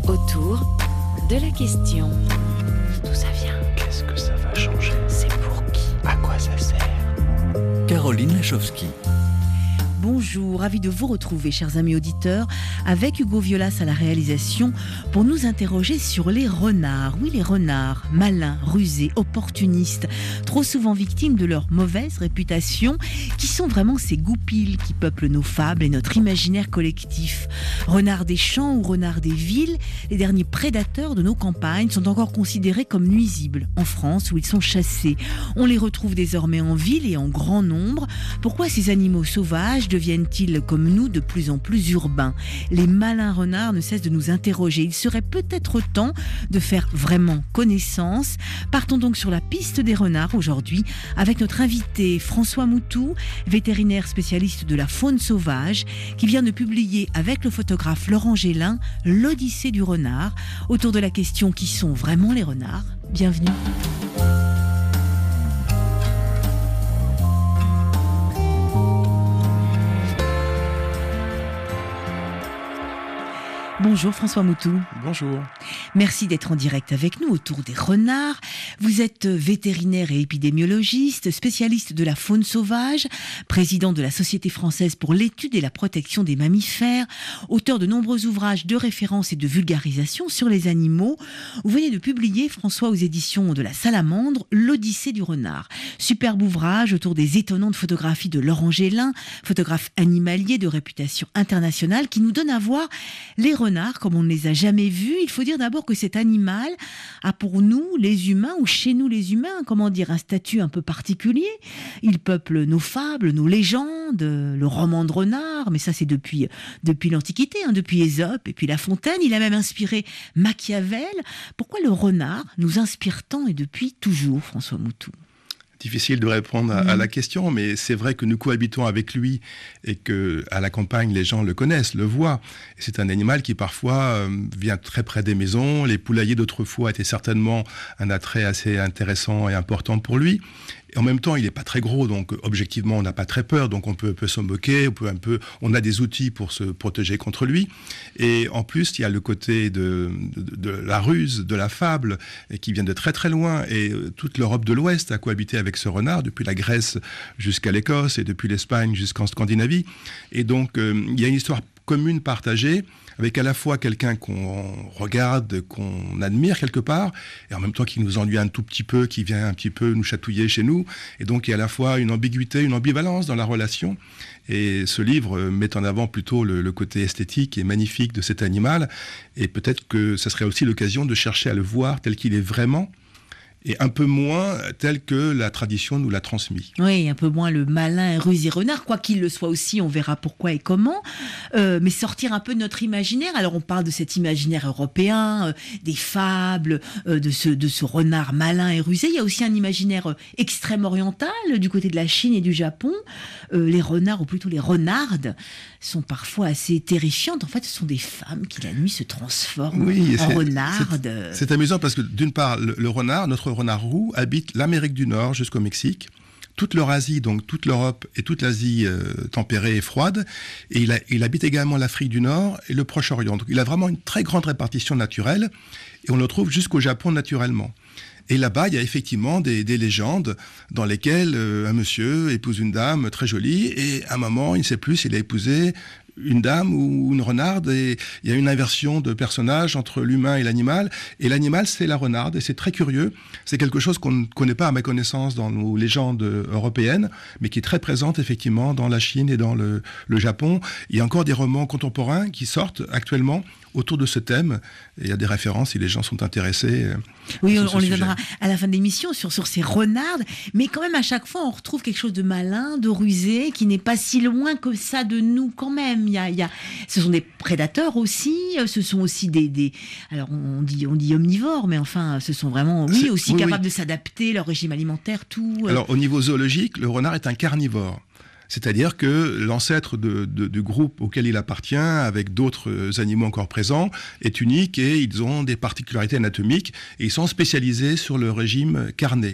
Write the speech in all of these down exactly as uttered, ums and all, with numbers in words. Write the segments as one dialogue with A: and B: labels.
A: Autour de la question. D'où ça vient?
B: Qu'est-ce que ça va changer?
A: C'est pour qui?
B: À quoi ça sert?
C: Caroline Lachowski.
D: Bonjour, ravi de vous retrouver, chers amis auditeurs, avec Hugo Violas à la réalisation pour nous interroger sur les renards. Oui, les renards, malins, rusés, opportunistes, trop souvent victimes de leur mauvaise réputation, qui sont vraiment ces goupils qui peuplent nos fables et notre imaginaire collectif. Renards des champs ou renards des villes, les derniers prédateurs de nos campagnes sont encore considérés comme nuisibles en France où ils sont chassés. On les retrouve désormais en ville et en grand nombre. Pourquoi ces animaux sauvages deviennent-ils comme nous de plus en plus urbains? Les malins renards ne cessent de nous interroger. Il serait peut-être temps de faire vraiment connaissance. Partons donc sur la piste des renards aujourd'hui avec notre invité François Moutou, vétérinaire spécialiste de la faune sauvage, qui vient de publier avec le photographe Laurent Gélin l'Odyssée du renard, autour de la question: qui sont vraiment les renards? Bienvenue. Bonjour François Moutou.
B: Bonjour.
D: Merci d'être en direct avec nous autour des renards. Vous êtes vétérinaire et épidémiologiste, spécialiste de la faune sauvage, président de la Société française pour l'étude et la protection des mammifères, auteur de nombreux ouvrages de référence et de vulgarisation sur les animaux. Vous venez de publier, François, aux éditions de la Salamandre, l'Odyssée du renard. Superbe ouvrage autour des étonnantes photographies de Laurent Gélin, photographe animalier de réputation internationale, qui nous donne à voir les renards comme on ne les a jamais vus. Il faut dire d'abord que cet animal a pour nous, les humains, ou chez nous les humains, comment dire, un statut un peu particulier. Il peuple nos fables, nos légendes, le roman de renard, mais ça c'est depuis, depuis l'Antiquité, hein, depuis Ésope et puis La Fontaine. Il a même inspiré Machiavel. Pourquoi le renard nous inspire tant et depuis toujours, François Moutou?
B: Difficile de répondre à, à la question, mais c'est vrai que nous cohabitons avec lui et que à la campagne, les gens le connaissent, le voient. Et c'est un animal qui parfois euh, vient très près des maisons. Les poulaillers d'autrefois étaient certainement un attrait assez intéressant et important pour lui. Et en même temps, il n'est pas très gros, donc objectivement, on n'a pas très peur, donc on peut, peut s'en moquer, on, peut un peu, on a des outils pour se protéger contre lui. Et en plus, il y a le côté de, de, de la ruse, de la fable, et qui vient de très très loin. Et toute l'Europe de l'Ouest a cohabité avec ce renard, depuis la Grèce jusqu'à l'Écosse, et depuis l'Espagne jusqu'en Scandinavie. Et donc, euh, il y a une histoire commune, partagée, avec à la fois quelqu'un qu'on regarde, qu'on admire quelque part, et en même temps qui nous ennuie un tout petit peu, qui vient un petit peu nous chatouiller chez nous. Et donc il y a à la fois une ambiguïté, une ambivalence dans la relation. Et ce livre met en avant plutôt le, le côté esthétique et magnifique de cet animal. Et peut-être que ce serait aussi l'occasion de chercher à le voir tel qu'il est vraiment, et un peu moins tel que la tradition nous l'a transmis.
D: Oui, un peu moins le malin et rusé renard, quoi qu'il le soit aussi, on verra pourquoi et comment, euh, mais sortir un peu de notre imaginaire. Alors on parle de cet imaginaire européen, euh, des fables, euh, de, ce, de ce renard malin et rusé. Il y a aussi un imaginaire euh, extrême oriental, du côté de la Chine et du Japon. Euh, les renards, ou plutôt les renardes, sont parfois assez terrifiantes. En fait, ce sont des femmes qui la nuit se transforment
B: oui,
D: en renardes.
B: C'est, c'est amusant parce que d'une part, le, le renard, notre renard roux, habite l'Amérique du Nord jusqu'au Mexique, toute l'Eurasie, donc toute l'Europe et toute l'Asie euh, tempérée et froide, et il, a, il habite également l'Afrique du Nord et le Proche-Orient. Donc il a vraiment une très grande répartition naturelle, et on le trouve jusqu'au Japon naturellement. Et là-bas, il y a effectivement des, des légendes dans lesquelles euh, un monsieur épouse une dame très jolie, et à un moment, il ne sait plus s'il a épousé une dame ou une renarde, et il y a une inversion de personnage entre l'humain et l'animal, et l'animal c'est la renarde, et c'est très curieux, c'est quelque chose qu'on ne connaît pas à ma connaissance dans nos légendes européennes, mais qui est très présente effectivement dans la Chine et dans le, le Japon. Il y a encore des romans contemporains qui sortent actuellement autour de ce thème, et il y a des références si les gens sont intéressés.
D: Oui, on, on les donnera à la fin de l'émission sur, sur ces renardes, mais quand même à chaque fois on retrouve quelque chose de malin, de rusé, qui n'est pas si loin que ça de nous quand même. Il y a, il y a, ce sont des prédateurs aussi, ce sont aussi des, des alors on dit, on dit omnivores, mais enfin ce sont vraiment, oui,
B: C'est,
D: aussi
B: oui,
D: capables
B: oui.
D: de s'adapter, leur régime alimentaire, tout.
B: Alors au niveau zoologique, le renard est un carnivore. C'est-à-dire que l'ancêtre de, de, du groupe auquel il appartient, avec d'autres animaux encore présents, est unique, et ils ont des particularités anatomiques, et ils sont spécialisés sur le régime carné.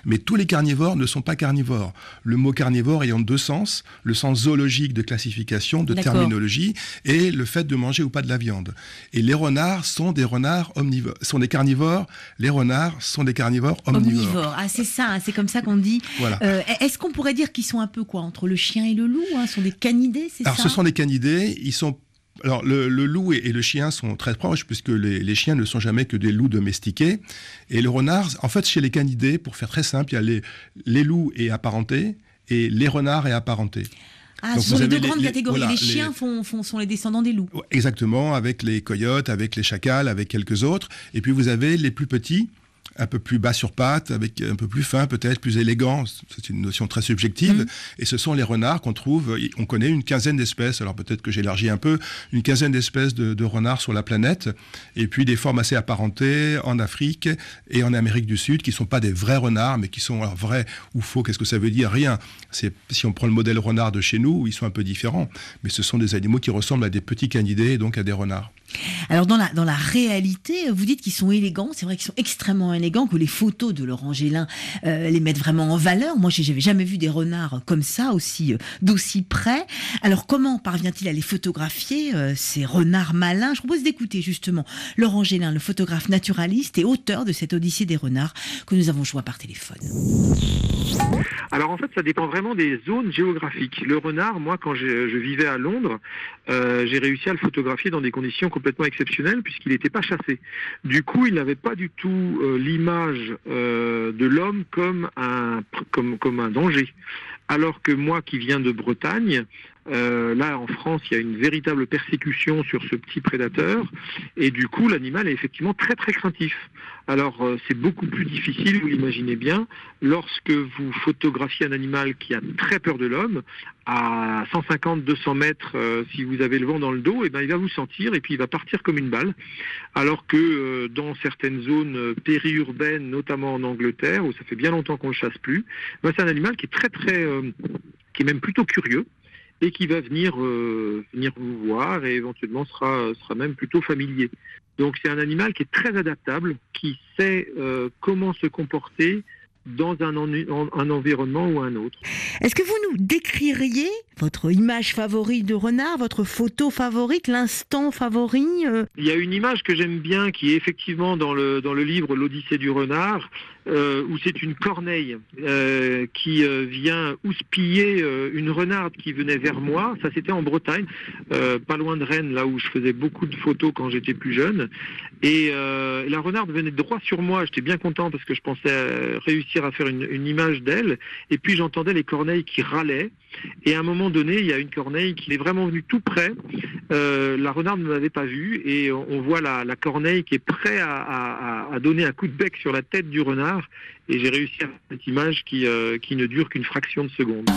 B: Mais tous les carnivores ne sont pas carnivores. Le mot carnivore ayant deux sens, le sens zoologique de classification, de
D: D'accord.
B: terminologie, et le fait de manger ou pas de la viande. Et les renards sont des renards omnivores, sont des carnivores. Les renards sont des carnivores omnivores.
D: Omnivore. Ah, c'est ça, hein, c'est comme ça qu'on dit.
B: Voilà.
D: Euh, est-ce qu'on pourrait dire qu'ils sont un peu quoi, entre le chien et le loup, hein, sont des canidés, c'est
B: Alors,
D: ça?
B: ce sont des canidés. Ils sont Alors, le, le loup et, et le chien sont très proches, puisque les, les chiens ne sont jamais que des loups domestiqués. Et le renard, en fait, chez les canidés, pour faire très simple, il y a les, les loups et apparentés, et les renards et apparentés.
D: Ah,
B: Donc,
D: ce sont
B: vous
D: les deux
B: avez les-
D: grandes
B: les-
D: catégories.
B: voilà,
D: les chiens
B: les-
D: font, font- sont les descendants des loups.
B: Exactement, avec les coyotes, avec les chacals, avec quelques autres. Et puis, vous avez les plus petits, un peu plus bas sur pattes, avec un peu plus fin, peut-être plus élégant. C'est une notion très subjective.
D: Mmh.
B: Et ce sont les renards qu'on trouve. On connaît une quinzaine d'espèces. Alors peut-être que j'élargis un peu. Une quinzaine d'espèces de, de renards sur la planète. Et puis des formes assez apparentées en Afrique et en Amérique du Sud, qui ne sont pas des vrais renards, mais qui sont alors, vrais ou faux. Qu'est-ce que ça veut dire? Rien. C'est, si on prend le modèle renard de chez nous, ils sont un peu différents. Mais ce sont des animaux qui ressemblent à des petits canidés et donc à des renards.
D: Alors dans la, dans la réalité, vous dites qu'ils sont élégants, c'est vrai qu'ils sont extrêmement élégants, que les photos de Laurent Gélin euh, les mettent vraiment en valeur. Moi, j'avais jamais vu des renards comme ça, aussi euh, d'aussi près. Alors comment parvient-il à les photographier, euh, ces renards malins? Je propose d'écouter justement Laurent Gélin, le photographe naturaliste et auteur de cette Odyssée des renards que nous avons joint par téléphone.
E: Alors en fait, ça dépend vraiment des zones géographiques. Le renard, moi, quand je, je vivais à Londres, euh, j'ai réussi à le photographier dans des conditions complètement exceptionnelles puisqu'il n'était pas chassé. Du coup, il n'avait pas du tout euh, l'image euh, de l'homme comme un, comme, comme un danger. Alors que moi, qui viens de Bretagne, euh, là en France, il y a une véritable persécution sur ce petit prédateur, et du coup, l'animal est effectivement très très craintif. Alors, euh, c'est beaucoup plus difficile, vous l'imaginez bien, lorsque vous photographiez un animal qui a très peur de l'homme, à cent cinquante à deux cents mètres, euh, si vous avez le vent dans le dos, et ben, il va vous sentir et puis il va partir comme une balle. Alors que euh, dans certaines zones euh, périurbaines, notamment en Angleterre, où ça fait bien longtemps qu'on ne le chasse plus, ben, c'est un animal qui est très très, euh, qui est même plutôt curieux, et qui va venir, euh, venir vous voir et éventuellement sera, sera même plutôt familier. Donc c'est un animal qui est très adaptable, qui sait euh, comment se comporter dans un, en, un environnement ou un autre.
D: Est-ce que vous nous décririez votre image favorite de renard, votre photo favorite, l'instant favori euh...
E: Il y a une image que j'aime bien qui est effectivement dans le, dans le livre L'Odyssée du renard, euh, où c'est une corneille euh, qui euh, vient houspiller euh, une renarde qui venait vers moi. Ça, c'était en Bretagne, euh, pas loin de Rennes, là où je faisais beaucoup de photos quand j'étais plus jeune. Et euh, la renarde venait droit sur moi. J'étais bien content parce que je pensais euh, réussir à faire une, une image d'elle. Et puis j'entendais les corneilles qui râlaient. Et à un moment donné, il y a une corneille qui est vraiment venue tout près. Euh, la renarde ne m'avait pas vue et on, on voit la, la corneille qui est prête à, à, à donner un coup de bec sur la tête du renard. Et j'ai réussi à faire cette image qui, euh, qui ne dure qu'une fraction de seconde.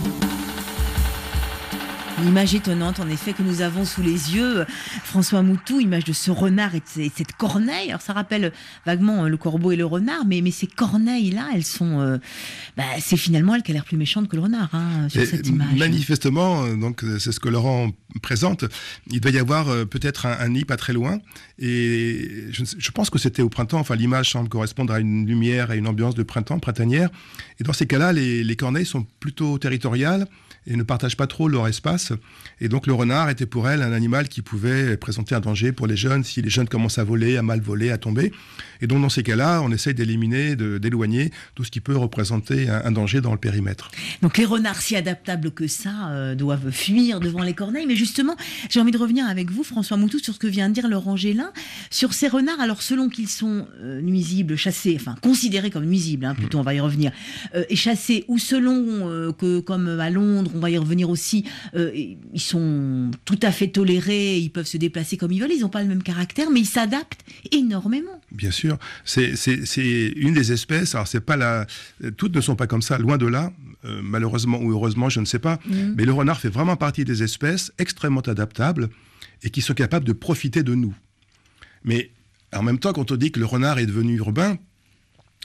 D: Une image étonnante, en effet, que nous avons sous les yeux. François Moutou, image de ce renard et de cette corneille. Alors, ça rappelle vaguement le corbeau et le renard, mais, mais ces corneilles-là, elles sont... Euh, bah, c'est finalement elle qui a l'air plus méchante que le renard, hein, sur
B: Et
D: cette image.
B: Manifestement, donc c'est ce que Laurent présente, il doit y avoir euh, peut-être un, un nid pas très loin. Et je, je pense que c'était au printemps. Enfin, l'image semble correspondre à une lumière et une ambiance de printemps, printanière. Et dans ces cas-là, les, les corneilles sont plutôt territoriales et ne partagent pas trop leur espace. Et donc le renard était pour elle un animal qui pouvait présenter un danger pour les jeunes si les jeunes commencent à voler, à mal voler, à tomber. Et donc dans ces cas-là, on essaye d'éliminer, de, d'éloigner tout ce qui peut représenter un, un danger dans le périmètre.
D: Donc les renards si adaptables que ça euh, doivent fuir devant les corneilles. Mais justement, j'ai envie de revenir avec vous, François Moutou, sur ce que vient de dire Laurent Gélin, sur ces renards, alors selon qu'ils sont euh, nuisibles, chassés, enfin considérés comme nuisibles, hein, plutôt, mmh. on va y revenir, euh, et chassés, ou selon euh, que, comme à Londres, on va y revenir aussi, euh, ils sont tout à fait tolérés, ils peuvent se déplacer comme ils veulent, ils n'ont pas le même caractère, mais ils s'adaptent énormément.
B: Bien sûr, c'est, c'est, c'est une des espèces, alors c'est pas la, toutes ne sont pas comme ça, loin de là, euh, malheureusement ou heureusement, je ne sais pas, mmh. mais le renard fait vraiment partie des espèces extrêmement adaptables et qui sont capables de profiter de nous. Mais en même temps, quand on dit que le renard est devenu urbain,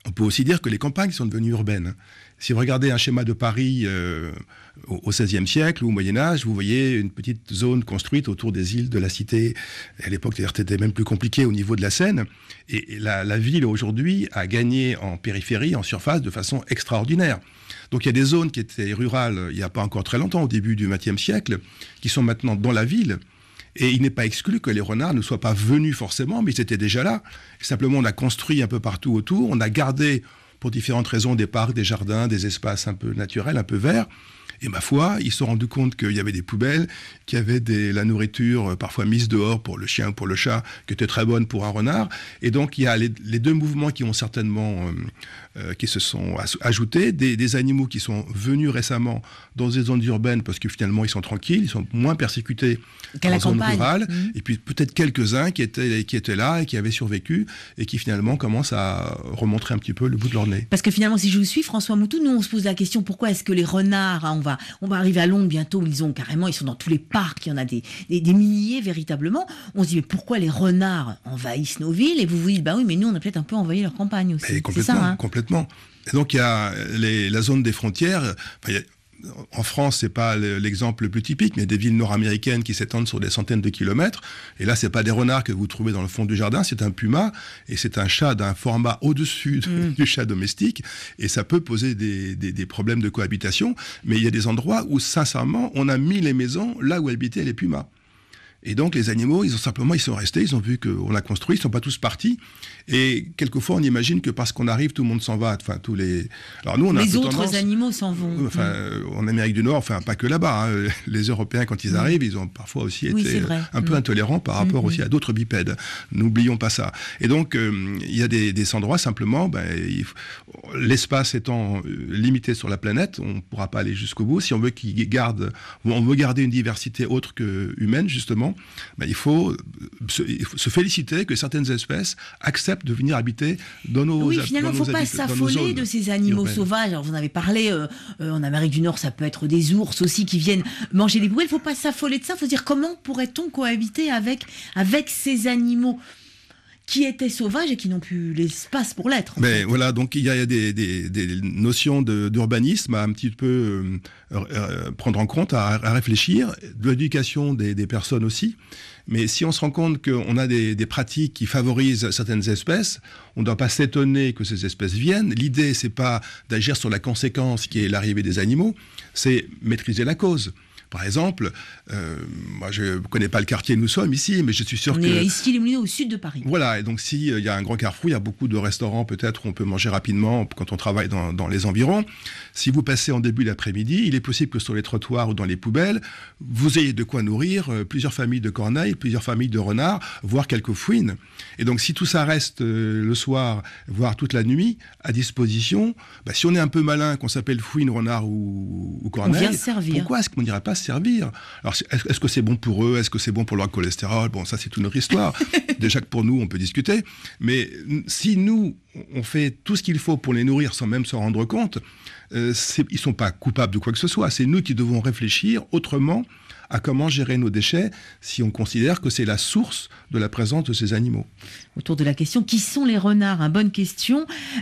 B: On peut aussi dire que les campagnes sont devenues urbaines. Si vous regardez un schéma de Paris euh, au seizième siècle ou au Moyen-Âge, vous voyez une petite zone construite autour des îles de la Cité. Et à l'époque, c'était même plus compliqué au niveau de la Seine. Et la, la ville, aujourd'hui, a gagné en périphérie, en surface, de façon extraordinaire. Donc il y a des zones qui étaient rurales il n'y a pas encore très longtemps, au début du vingtième siècle, qui sont maintenant dans la ville. Et il n'est pas exclu que les renards ne soient pas venus forcément, mais ils étaient déjà là. Et simplement, on a construit un peu partout autour. On a gardé, pour différentes raisons, des parcs, des jardins, des espaces un peu naturels, un peu verts. Et ma foi, ils se sont rendus compte qu'il y avait des poubelles, qu'il y avait des, la nourriture euh, parfois mise dehors pour le chien ou pour le chat, qui était très bonne pour un renard. Et donc, il y a les, les deux mouvements qui ont certainement, euh, euh, qui se sont ajoutés, des, des animaux qui sont venus récemment dans des zones urbaines, parce que finalement, ils sont tranquilles, ils sont moins persécutés qu'à la zone rurale. Mmh. Et puis peut-être quelques-uns qui étaient, qui étaient là et qui avaient survécu, et qui finalement commencent à remontrer un petit peu le bout de leur nez.
D: Parce que finalement, si je vous suis, François Moutou, nous on se pose la question, pourquoi est-ce que les renards, hein, on va, on va arriver à Londres bientôt, ils ont carrément, ils sont dans tous les parcs, il y en a des, des, des milliers véritablement. On se dit, mais pourquoi les renards envahissent nos villes? Et vous vous dites, bah oui, mais nous on a peut-être un peu envahi leur campagne aussi.
B: Et complètement,
D: c'est ça, hein.
B: complètement. Et donc il y a les, la zone des frontières. Enfin, il y a, en France, c'est pas l'exemple le plus typique, mais il y a des villes nord-américaines qui s'étendent sur des centaines de kilomètres. Et là, c'est pas des renards que vous trouvez dans le fond du jardin, c'est un puma, et c'est un chat d'un format au-dessus de, mmh. du chat domestique. Et ça peut poser des, des, des problèmes de cohabitation. Mais il y a des endroits où, sincèrement, on a mis les maisons là où habitaient les pumas. Et donc, les animaux, ils ont simplement, ils sont restés, ils ont vu qu'on a construit, ils ne sont pas tous partis. Et quelquefois, on imagine que parce qu'on arrive, tout le monde s'en va. Enfin, tous les. Alors nous, on a
D: les
B: un peu
D: autres
B: tendance...
D: animaux s'en vont.
B: Enfin, mmh. en Amérique du Nord, enfin, pas que là-bas. Hein. Les Européens, quand ils mmh. arrivent, ils ont parfois aussi oui, été un mmh. peu intolérants par rapport mmh. aussi à d'autres bipèdes. N'oublions pas ça. Et donc, euh, il y a des, des endroits simplement, ben, il faut... l'espace étant limité sur la planète, on ne pourra pas aller jusqu'au bout. Si on veut qu'il garde, on veut garder une diversité autre que humaine, justement. Ben, il, faut se, il faut se féliciter que certaines espèces acceptent de venir habiter dans nos
D: Oui, finalement, il ne faut pas s'affoler de ces animaux urbaines. Sauvages. Alors, vous en avez parlé, euh, euh, en Amérique du Nord, ça peut être des ours aussi qui viennent manger des poubelles. Il ne faut pas s'affoler de ça. Il faut se dire comment pourrait-on cohabiter avec, avec ces animaux qui étaient sauvages et qui n'ont plus l'espace pour l'être.
B: Mais voilà, donc il y a des, des, des notions de, d'urbanisme à un petit peu euh, euh, prendre en compte, à, à réfléchir, de l'éducation des, des personnes aussi. Mais si on se rend compte qu'on a des, des pratiques qui favorisent certaines espèces, on ne doit pas s'étonner que ces espèces viennent. L'idée, c'est pas d'agir sur la conséquence qui est l'arrivée des animaux, c'est maîtriser la cause. Par exemple, euh, moi je ne connais pas le quartier où nous sommes ici, mais je suis sûr
D: on
B: que...
D: On est ici, les Moulineaux, au sud de Paris.
B: Voilà, et donc s'il euh, y a un grand carrefour, il y a beaucoup de restaurants peut-être où on peut manger rapidement quand on travaille dans, dans les environs. Si vous passez en début d'après-midi, il est possible que sur les trottoirs ou dans les poubelles, vous ayez de quoi nourrir euh, plusieurs familles de corneilles, plusieurs familles de renards, voire quelques fouines. Et donc si tout ça reste euh, le soir, voire toute la nuit, à disposition, bah, si on est un peu malin, qu'on s'appelle fouine, renard ou, ou corneille,
D: on vient servir.
B: Pourquoi est-ce qu'on n'irait pas servir? Alors, est-ce que c'est bon pour eux? Est-ce que c'est bon pour leur cholestérol? Bon, ça, c'est une autre histoire. Déjà que pour nous, on peut discuter. Mais si nous, on fait tout ce qu'il faut pour les nourrir sans même s'en rendre compte, euh, ils ne sont pas coupables de quoi que ce soit. C'est nous qui devons réfléchir autrement à comment gérer nos déchets si on considère que c'est la source de la présence de ces animaux.
D: Autour de la question, qui sont les renards? Une bonne question.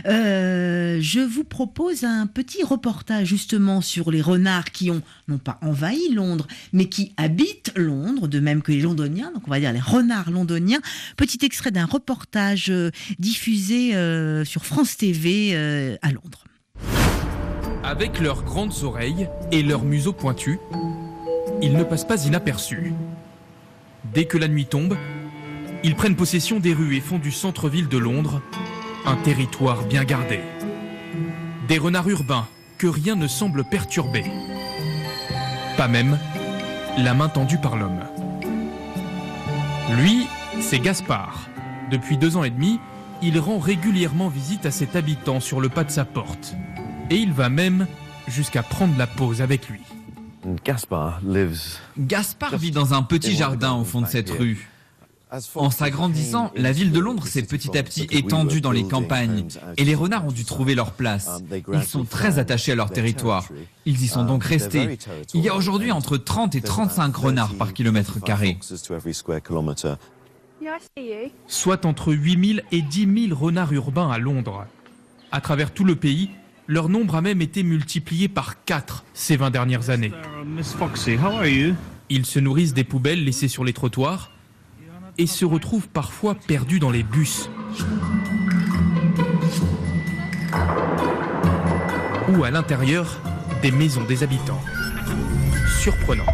D: Euh, je vous propose un petit reportage justement sur les renards qui ont, non pas envahi Londres, mais qui habitent Londres, de même que les Londoniens, donc on va dire les renards londoniens. Petit extrait d'un reportage euh, diffusé euh, sur France T V euh, à Londres.
F: Avec leurs grandes oreilles et leurs museaux pointus, ils ne passent pas inaperçus. Dès que la nuit tombe, ils prennent possession des rues et font du centre-ville de Londres un territoire bien gardé. Des renards urbains que rien ne semble perturber. Pas même la main tendue par l'homme. Lui, c'est Gaspard. Depuis deux ans et demi, il rend régulièrement visite à cet habitant sur le pas de sa porte. Et il va même jusqu'à prendre la pause avec lui.
G: Gaspard lives...
H: Gaspard vit dans un petit jardin au fond de cette rue. En s'agrandissant, la ville de Londres s'est petit à petit étendue dans les campagnes et les renards ont dû trouver leur place. Ils sont très attachés à leur territoire. Ils y sont donc restés. Il y a aujourd'hui entre trente et trente-cinq renards par kilomètre carré.
F: Soit entre huit mille et dix mille renards urbains à Londres. À travers tout le pays, leur nombre a même été multiplié par quatre ces vingt dernières années. Ils se nourrissent des poubelles laissées sur les trottoirs et se retrouvent parfois perdus dans les bus. Ou à l'intérieur des maisons des habitants. Surprenant.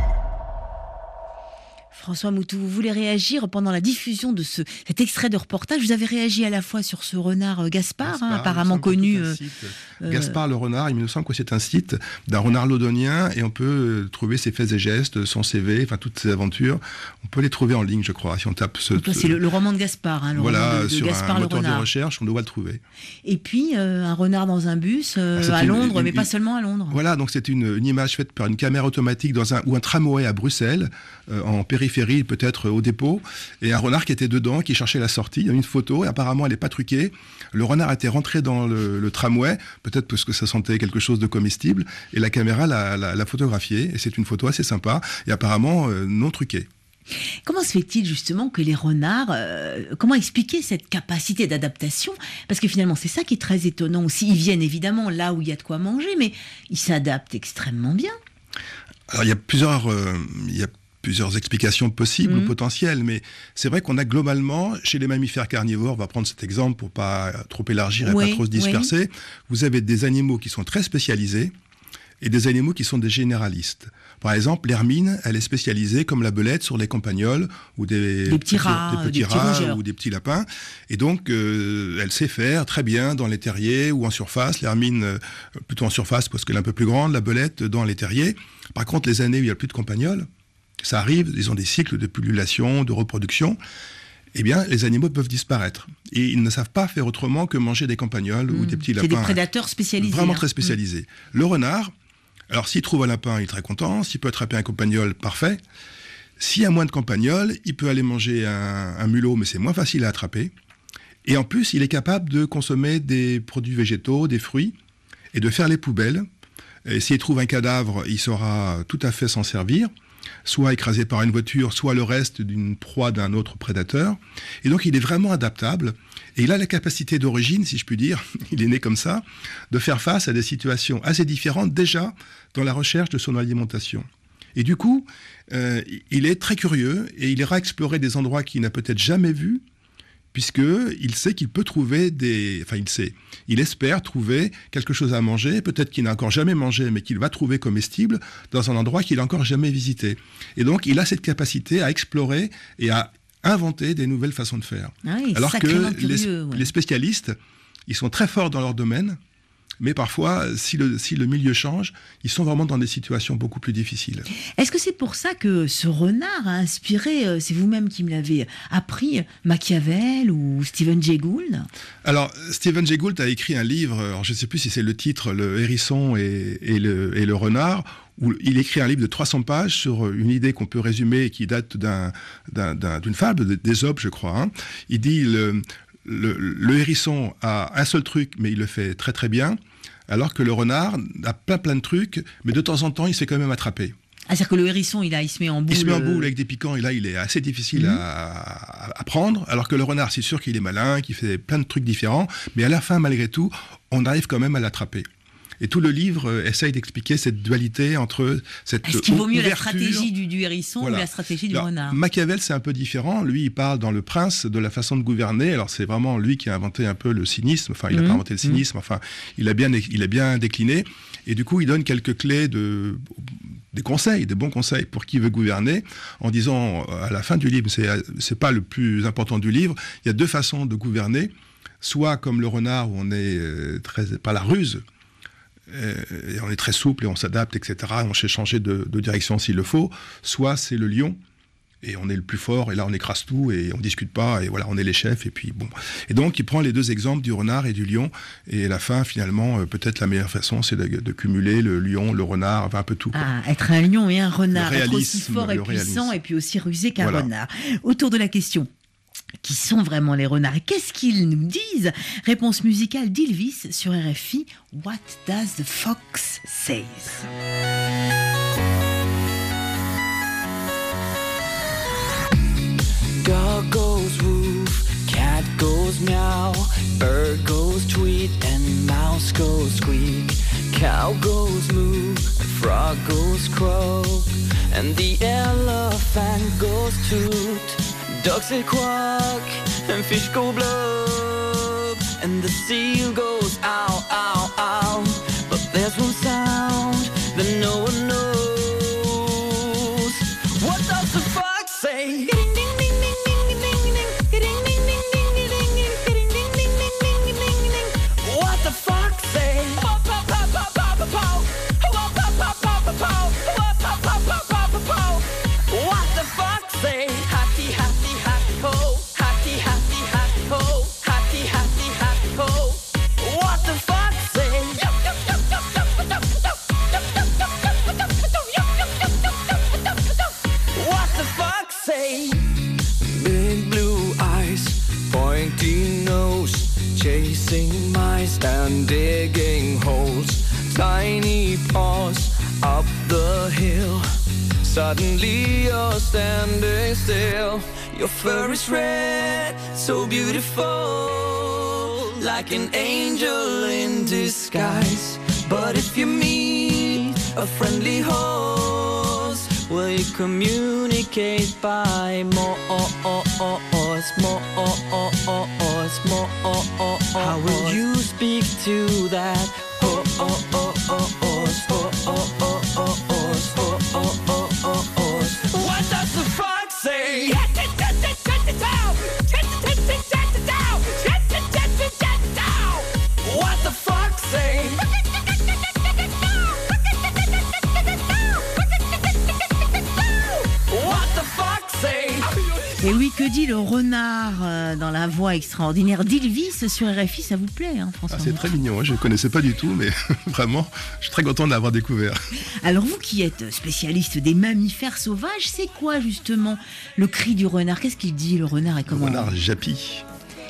D: François Moutou, vous voulez réagir pendant la diffusion de ce, cet extrait de reportage. Vous avez réagi à la fois sur ce renard Gaspard, Gaspard hein, apparemment connu. Euh,
B: euh... Gaspard le renard, il me semble que c'est un site d'un renard londonien et on peut trouver ses faits et gestes, son C V, enfin toutes ses aventures. On peut les trouver en ligne, je crois, si on tape ce.
D: Donc là, c'est le, le roman de Gaspard, hein, le
B: voilà,
D: roman de, de
B: sur
D: Gaspard
B: un
D: le
B: moteur
D: renard.
B: de recherche, on doit le trouver.
D: Et puis euh, un renard dans un bus euh,
B: ah,
D: à
B: une,
D: Londres,
B: une,
D: mais
B: une,
D: pas seulement à Londres.
B: Voilà, donc c'est une, une image faite par une caméra automatique dans un ou un tramway à Bruxelles, euh, en périphérie peut-être au dépôt, et un renard qui était dedans, qui cherchait la sortie. Il y a une photo, et apparemment elle n'est pas truquée. Le renard était rentré dans le, le tramway, peut-être parce que ça sentait quelque chose de comestible, et la caméra l'a, l'a, l'a photographié, et c'est une photo assez sympa, et apparemment euh, non truquée.
D: Comment se fait-il justement que les renards, euh, comment expliquer cette capacité d'adaptation ? Parce que finalement c'est ça qui est très étonnant aussi. Ils viennent évidemment là où il y a de quoi manger, mais ils s'adaptent extrêmement bien.
B: Alors il y a plusieurs... Euh, il y a plusieurs explications possibles mmh. ou potentielles, mais c'est vrai qu'on a globalement, chez les mammifères carnivores, on va prendre cet exemple pour pas trop élargir et oui, pas trop se disperser, oui. vous avez des animaux qui sont très spécialisés et des animaux qui sont des généralistes. Par exemple, l'hermine, elle est spécialisée comme la belette sur les campagnols ou des,
D: des petits rats,
B: des petits
D: des
B: rats
D: petits
B: ou des petits lapins. Et donc, euh, elle sait faire très bien dans les terriers ou en surface. L'hermine, euh, plutôt en surface parce qu'elle est un peu plus grande, la belette dans les terriers. Par contre, les années où il n'y a plus de campagnols, ça arrive, ils ont des cycles de pullulation, de reproduction, eh bien, les animaux peuvent disparaître. Et ils ne savent pas faire autrement que manger des campagnols mmh. ou des petits lapins.
D: C'est des prédateurs spécialisés.
B: Vraiment
D: hein.
B: très spécialisés. Mmh. Le renard, alors s'il trouve un lapin, il est très content. S'il peut attraper un campagnol, parfait. S'il y a moins de campagnols, il peut aller manger un, un mulot, mais c'est moins facile à attraper. Et en plus, il est capable de consommer des produits végétaux, des fruits, et de faire les poubelles. Et s'il trouve un cadavre, il saura tout à fait s'en servir, soit écrasé par une voiture, soit le reste d'une proie d'un autre prédateur. Et donc, il est vraiment adaptable. Et il a la capacité d'origine, si je puis dire, il est né comme ça, de faire face à des situations assez différentes déjà dans la recherche de son alimentation. Et du coup, euh, il est très curieux et il ira explorer des endroits qu'il n'a peut-être jamais vus, puisqu'il sait qu'il peut trouver des... Enfin, il sait. Il espère trouver quelque chose à manger, peut-être qu'il n'a encore jamais mangé, mais qu'il va trouver comestible dans un endroit qu'il n'a encore jamais visité. Et donc, il a cette capacité à explorer et à inventer des nouvelles façons de faire.
D: Ah oui,
B: alors que
D: curieux,
B: les,
D: ouais.
B: les spécialistes, ils sont très forts dans leur domaine, mais parfois, si le, si le milieu change, ils sont vraiment dans des situations beaucoup plus difficiles.
D: Est-ce que c'est pour ça que ce renard a inspiré, euh, c'est vous-même qui me l'avez appris, Machiavel ou Stephen Jay Gould ?
B: Alors, Stephen Jay Gould a écrit un livre, alors je ne sais plus si c'est le titre, Le hérisson et, et, le, et le renard, où il écrit un livre de trois cents pages sur une idée qu'on peut résumer et qui date d'un, d'un, d'un, d'une fable, d'Ésope, je crois. Hein. Il dit... Le, Le, le hérisson a un seul truc, mais il le fait très très bien, alors que le renard a plein plein de trucs, mais de temps en temps, il se fait quand même attraper.
D: Ah, c'est-à-dire que le hérisson, il, a, il se met en boule.
B: Il se met en boule avec des piquants, et là, il est assez difficile mmh. à, à prendre, alors que le renard, c'est sûr qu'il est malin, qu'il fait plein de trucs différents, mais à la fin, malgré tout, on arrive quand même à l'attraper. Et tout le livre euh, essaye d'expliquer cette dualité entre cette
D: Est-ce qu'il vaut mieux
B: ouverture...
D: la stratégie du, du hérisson voilà. ou la stratégie du
B: alors,
D: renard ?
B: Machiavel, c'est un peu différent. Lui, il parle dans Le Prince de la façon de gouverner. Alors, c'est vraiment lui qui a inventé un peu le cynisme. Enfin, il n'a mmh. pas inventé le cynisme. Enfin, il a bien, il a bien décliné. Et du coup, il donne quelques clés de... des conseils, des bons conseils pour qui veut gouverner, en disant à la fin du livre, c'est, c'est pas le plus important du livre, il y a deux façons de gouverner, soit comme le renard où on est très, par la ruse, et on est très souple et on s'adapte, et cetera, on sait changer de, de direction s'il le faut, soit c'est le lion, et on est le plus fort, et là on écrase tout, et on discute pas, et voilà, on est les chefs, et puis bon. Et donc, il prend les deux exemples du renard et du lion, et à la fin, finalement, euh, peut-être la meilleure façon, c'est de, de cumuler le lion, le renard, enfin un peu tout. Quoi.
D: Ah, être un lion et un renard, être aussi fort et
B: réalisme.
D: puissant, et puis aussi rusé qu'un
B: voilà.
D: renard. Autour de la question, qui sont vraiment les renards et qu'est-ce qu'ils nous disent ? Réponse musicale d'Ylvis sur R F I, What does the fox say ?
I: Dog goes woof, cat goes meow, bird goes tweet, and Cow goes moo, and frog goes croak, and the elephant goes toot. Ducks say quack, and fish go blub, and the seal goes ow, ow, ow. But there's one sound that no one knows. What does the fox say? What the fox say? What the fox say? Happy, happy, happy ho. Happy, happy, happy ho. Happy, happy, happy ho. What the fox say? What the fox say? Big blue eyes, pointy nose, chasing mice and digging holes. Tiny paws up the hill. Suddenly you're standing still. Your fur is red, so beautiful, like an angel in disguise. But if you meet a friendly horse, will you communicate by more, more, more? How will you speak to that horse? What does the fox say? What the fox say? What the fox say?
D: Et oui, que dit le renard euh, dans la voix extraordinaire d'Ylvis sur R F I, ça vous plaît, hein, François?
B: Ah, c'est très mignon, hein, je ne connaissais pas du tout, mais vraiment, je suis très content de l'avoir découvert.
D: Alors vous qui êtes spécialiste des mammifères sauvages, c'est quoi justement le cri du renard? Qu'est-ce qu'il dit, le renard, et comment?
B: Le renard jappit.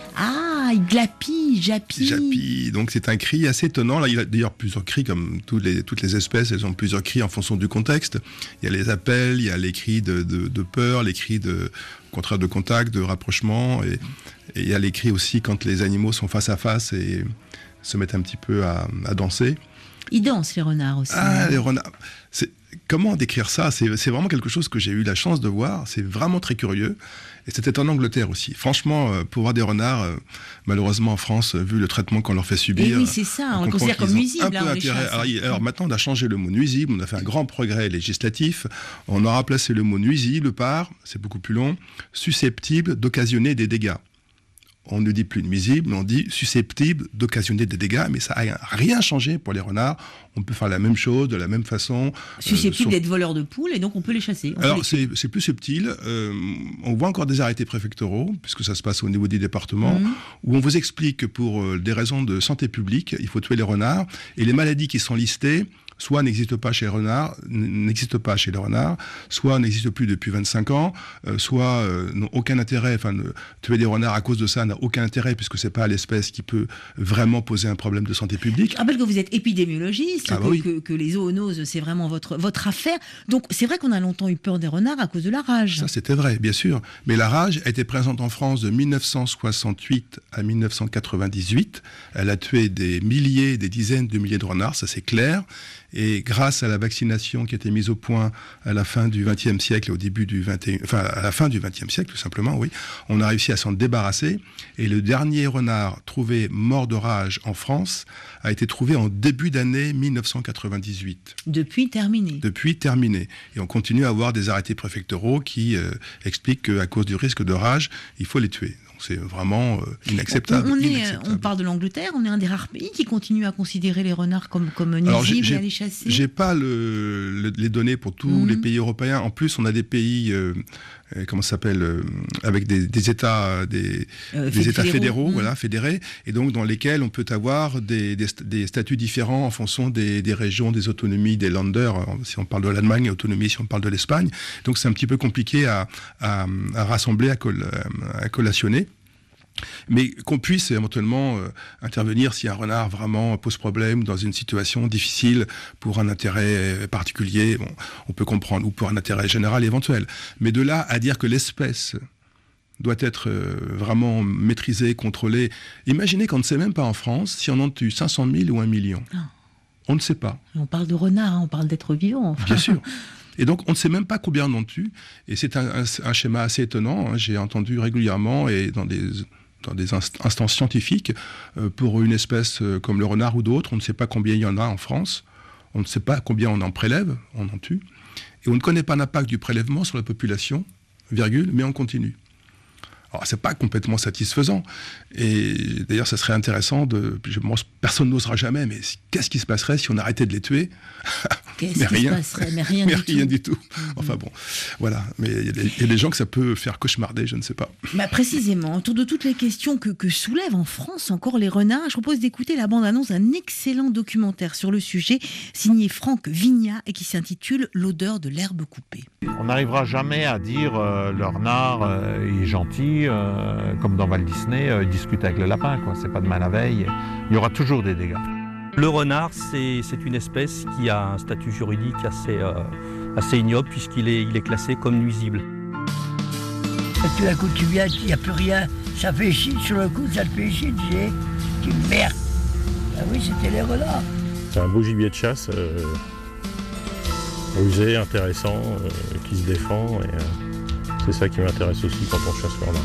D: Ah, il glapit, jappit.
B: Jappit, donc c'est un cri assez étonnant. Là, il y a d'ailleurs plusieurs cris, comme toutes les, toutes les espèces, elles ont plusieurs cris en fonction du contexte. Il y a les appels, il y a les cris de, de, de peur, les cris de, au contraire de contact, de rapprochement, et, et il y a les cris aussi quand les animaux sont face à face et se mettent un petit peu à, à danser.
D: Ils dansent, les renards aussi.
B: Ah, les renards. C'est, comment décrire ça? c'est, c'est vraiment quelque chose que j'ai eu la chance de voir. C'est vraiment très curieux. Et c'était en Angleterre aussi. Franchement, euh, pour voir des renards, euh, malheureusement en France, vu le traitement qu'on leur fait subir.
D: Et oui, c'est ça, on, on le considère comme nuisible.
B: Un peu
D: là,
B: intérêt. Alors, alors maintenant, on a changé le mot nuisible, on a fait un grand progrès législatif. On a remplacé le mot nuisible par, c'est beaucoup plus long, susceptible d'occasionner des dégâts. On ne dit plus nuisible, on dit susceptible d'occasionner des dégâts, mais ça n'a rien changé pour les renards. On peut faire la même chose, de la même façon.
D: Susceptible euh, sur... d'être voleurs de poules, et donc on peut les chasser.
B: Alors les... c'est, c'est plus subtil. Euh, on voit encore des arrêtés préfectoraux, puisque ça se passe au niveau des départements, mmh. où on vous explique que pour euh, des raisons de santé publique, il faut tuer les renards, et les maladies qui sont listées, soit n'existent pas chez les renards, n'existent pas chez les renards, soit n'existent plus depuis vingt-cinq ans, euh, soit euh, n'ont aucun intérêt, enfin, euh, tuer des renards à cause de ça n'a aucun intérêt, puisque c'est pas l'espèce qui peut vraiment poser un problème de santé publique.
D: Je rappelle que vous êtes épidémiologiste,
B: ah,
D: que,
B: bah oui.
D: que, que les zoonoses, c'est vraiment votre, votre affaire. Donc c'est vrai qu'on a longtemps eu peur des renards à cause de la rage.
B: Ça, c'était vrai, bien sûr. Mais la rage a été présente en France de mille neuf cent soixante-huit à mille neuf cent quatre-vingt-dix-huit. Elle a tué des milliers, des dizaines de milliers de renards, ça c'est clair. Et grâce à la vaccination qui a été mise au point à la fin du vingtième siècle et au début du vingt et un, enfin à la fin du vingtième siècle tout simplement, oui, on a réussi à s'en débarrasser. Et le dernier renard trouvé mort de rage en France a été trouvé en début d'année mille neuf cent quatre-vingt-dix-huit.
D: Depuis terminé.
B: Depuis terminé. Et on continue à avoir des arrêtés préfectoraux qui euh, expliquent qu'à cause du risque de rage, il faut les tuer. C'est vraiment euh, inacceptable.
D: On, est,
B: inacceptable.
D: On parle de l'Angleterre, on est un des rares pays qui continue à consider les renards comme, comme nuisibles et à les chasser.
B: J'ai pas le, le, les données pour tous mmh. les pays européens. En plus, on a des pays, euh, comment ça s'appelle, euh, avec des, des États, des, euh, des États fédéraux, fédéraux mmh. voilà, fédérés, et donc dans lesquels on peut avoir des, des, des statuts différents en fonction des, des régions, des autonomies, des Länder. Si on parle de l'Allemagne, autonomie, si on parle de l'Espagne. Donc c'est un petit peu compliqué à, à, à rassembler, à, coll, à collationner. Mais qu'on puisse éventuellement euh, intervenir si un renard vraiment pose problème dans une situation difficile pour un intérêt particulier, bon, on peut comprendre, ou pour un intérêt général éventuel. Mais de là à dire que l'espèce doit être euh, vraiment maîtrisée, contrôlée. Imaginez qu'on ne sait même pas en France si on en tue cinq cent mille ou un million.
D: Oh.
B: On ne sait pas.
D: On parle de renard, hein, on parle d'êtres vivants. Enfin.
B: Bien sûr. Et donc, on ne sait même pas combien on en tue. Et c'est un, un, un schéma assez étonnant. Hein. J'ai entendu régulièrement et dans des, dans des inst- instances scientifiques, euh, pour une espèce euh, comme le renard ou d'autres, on ne sait pas combien il y en a en France. On ne sait pas combien on en prélève, on en tue. Et on ne connaît pas l'impact du prélèvement sur la population, virgule, mais on continue. Alors, c'est pas complètement satisfaisant. Et d'ailleurs, ça serait intéressant de... Moi, personne n'osera jamais, mais qu'est-ce qui se passerait si on arrêtait de les tuer ?
D: Qu'est-ce
B: mais
D: qui
B: rien.
D: se passerait ? Mais rien,
B: mais
D: du,
B: rien
D: tout.
B: du tout. Enfin bon, voilà. Mais il y, y a des gens que ça peut faire cauchemarder, je ne sais pas.
D: Bah, précisément, autour de toutes les questions que, que soulèvent en France encore les renards, je propose d'écouter la bande-annonce d'un excellent documentaire sur le sujet, signé Franck Vignat, et qui s'intitule « L'odeur de l'herbe coupée ».
J: On n'arrivera jamais à dire euh, le renard euh, il est gentil, euh, comme dans Walt Disney, euh, il discute avec le lapin, quoi. C'est pas demain la veille. Il y aura toujours des dégâts.
K: Le renard, c'est, c'est une espèce qui a un statut juridique assez, euh, assez ignoble puisqu'il est, il est classé comme nuisible.
L: Et tout d'un coup, tu viens, il n'y a plus rien. Ça fait chier sur le coup, ça te fait chier, tu sais. Tu merde. Ah oui, c'était les renards.
M: C'est un beau gibier de chasse, euh, rusé, intéressant, euh, qui se défend. Et, euh, c'est ça qui m'intéresse aussi quand on chasse le renard.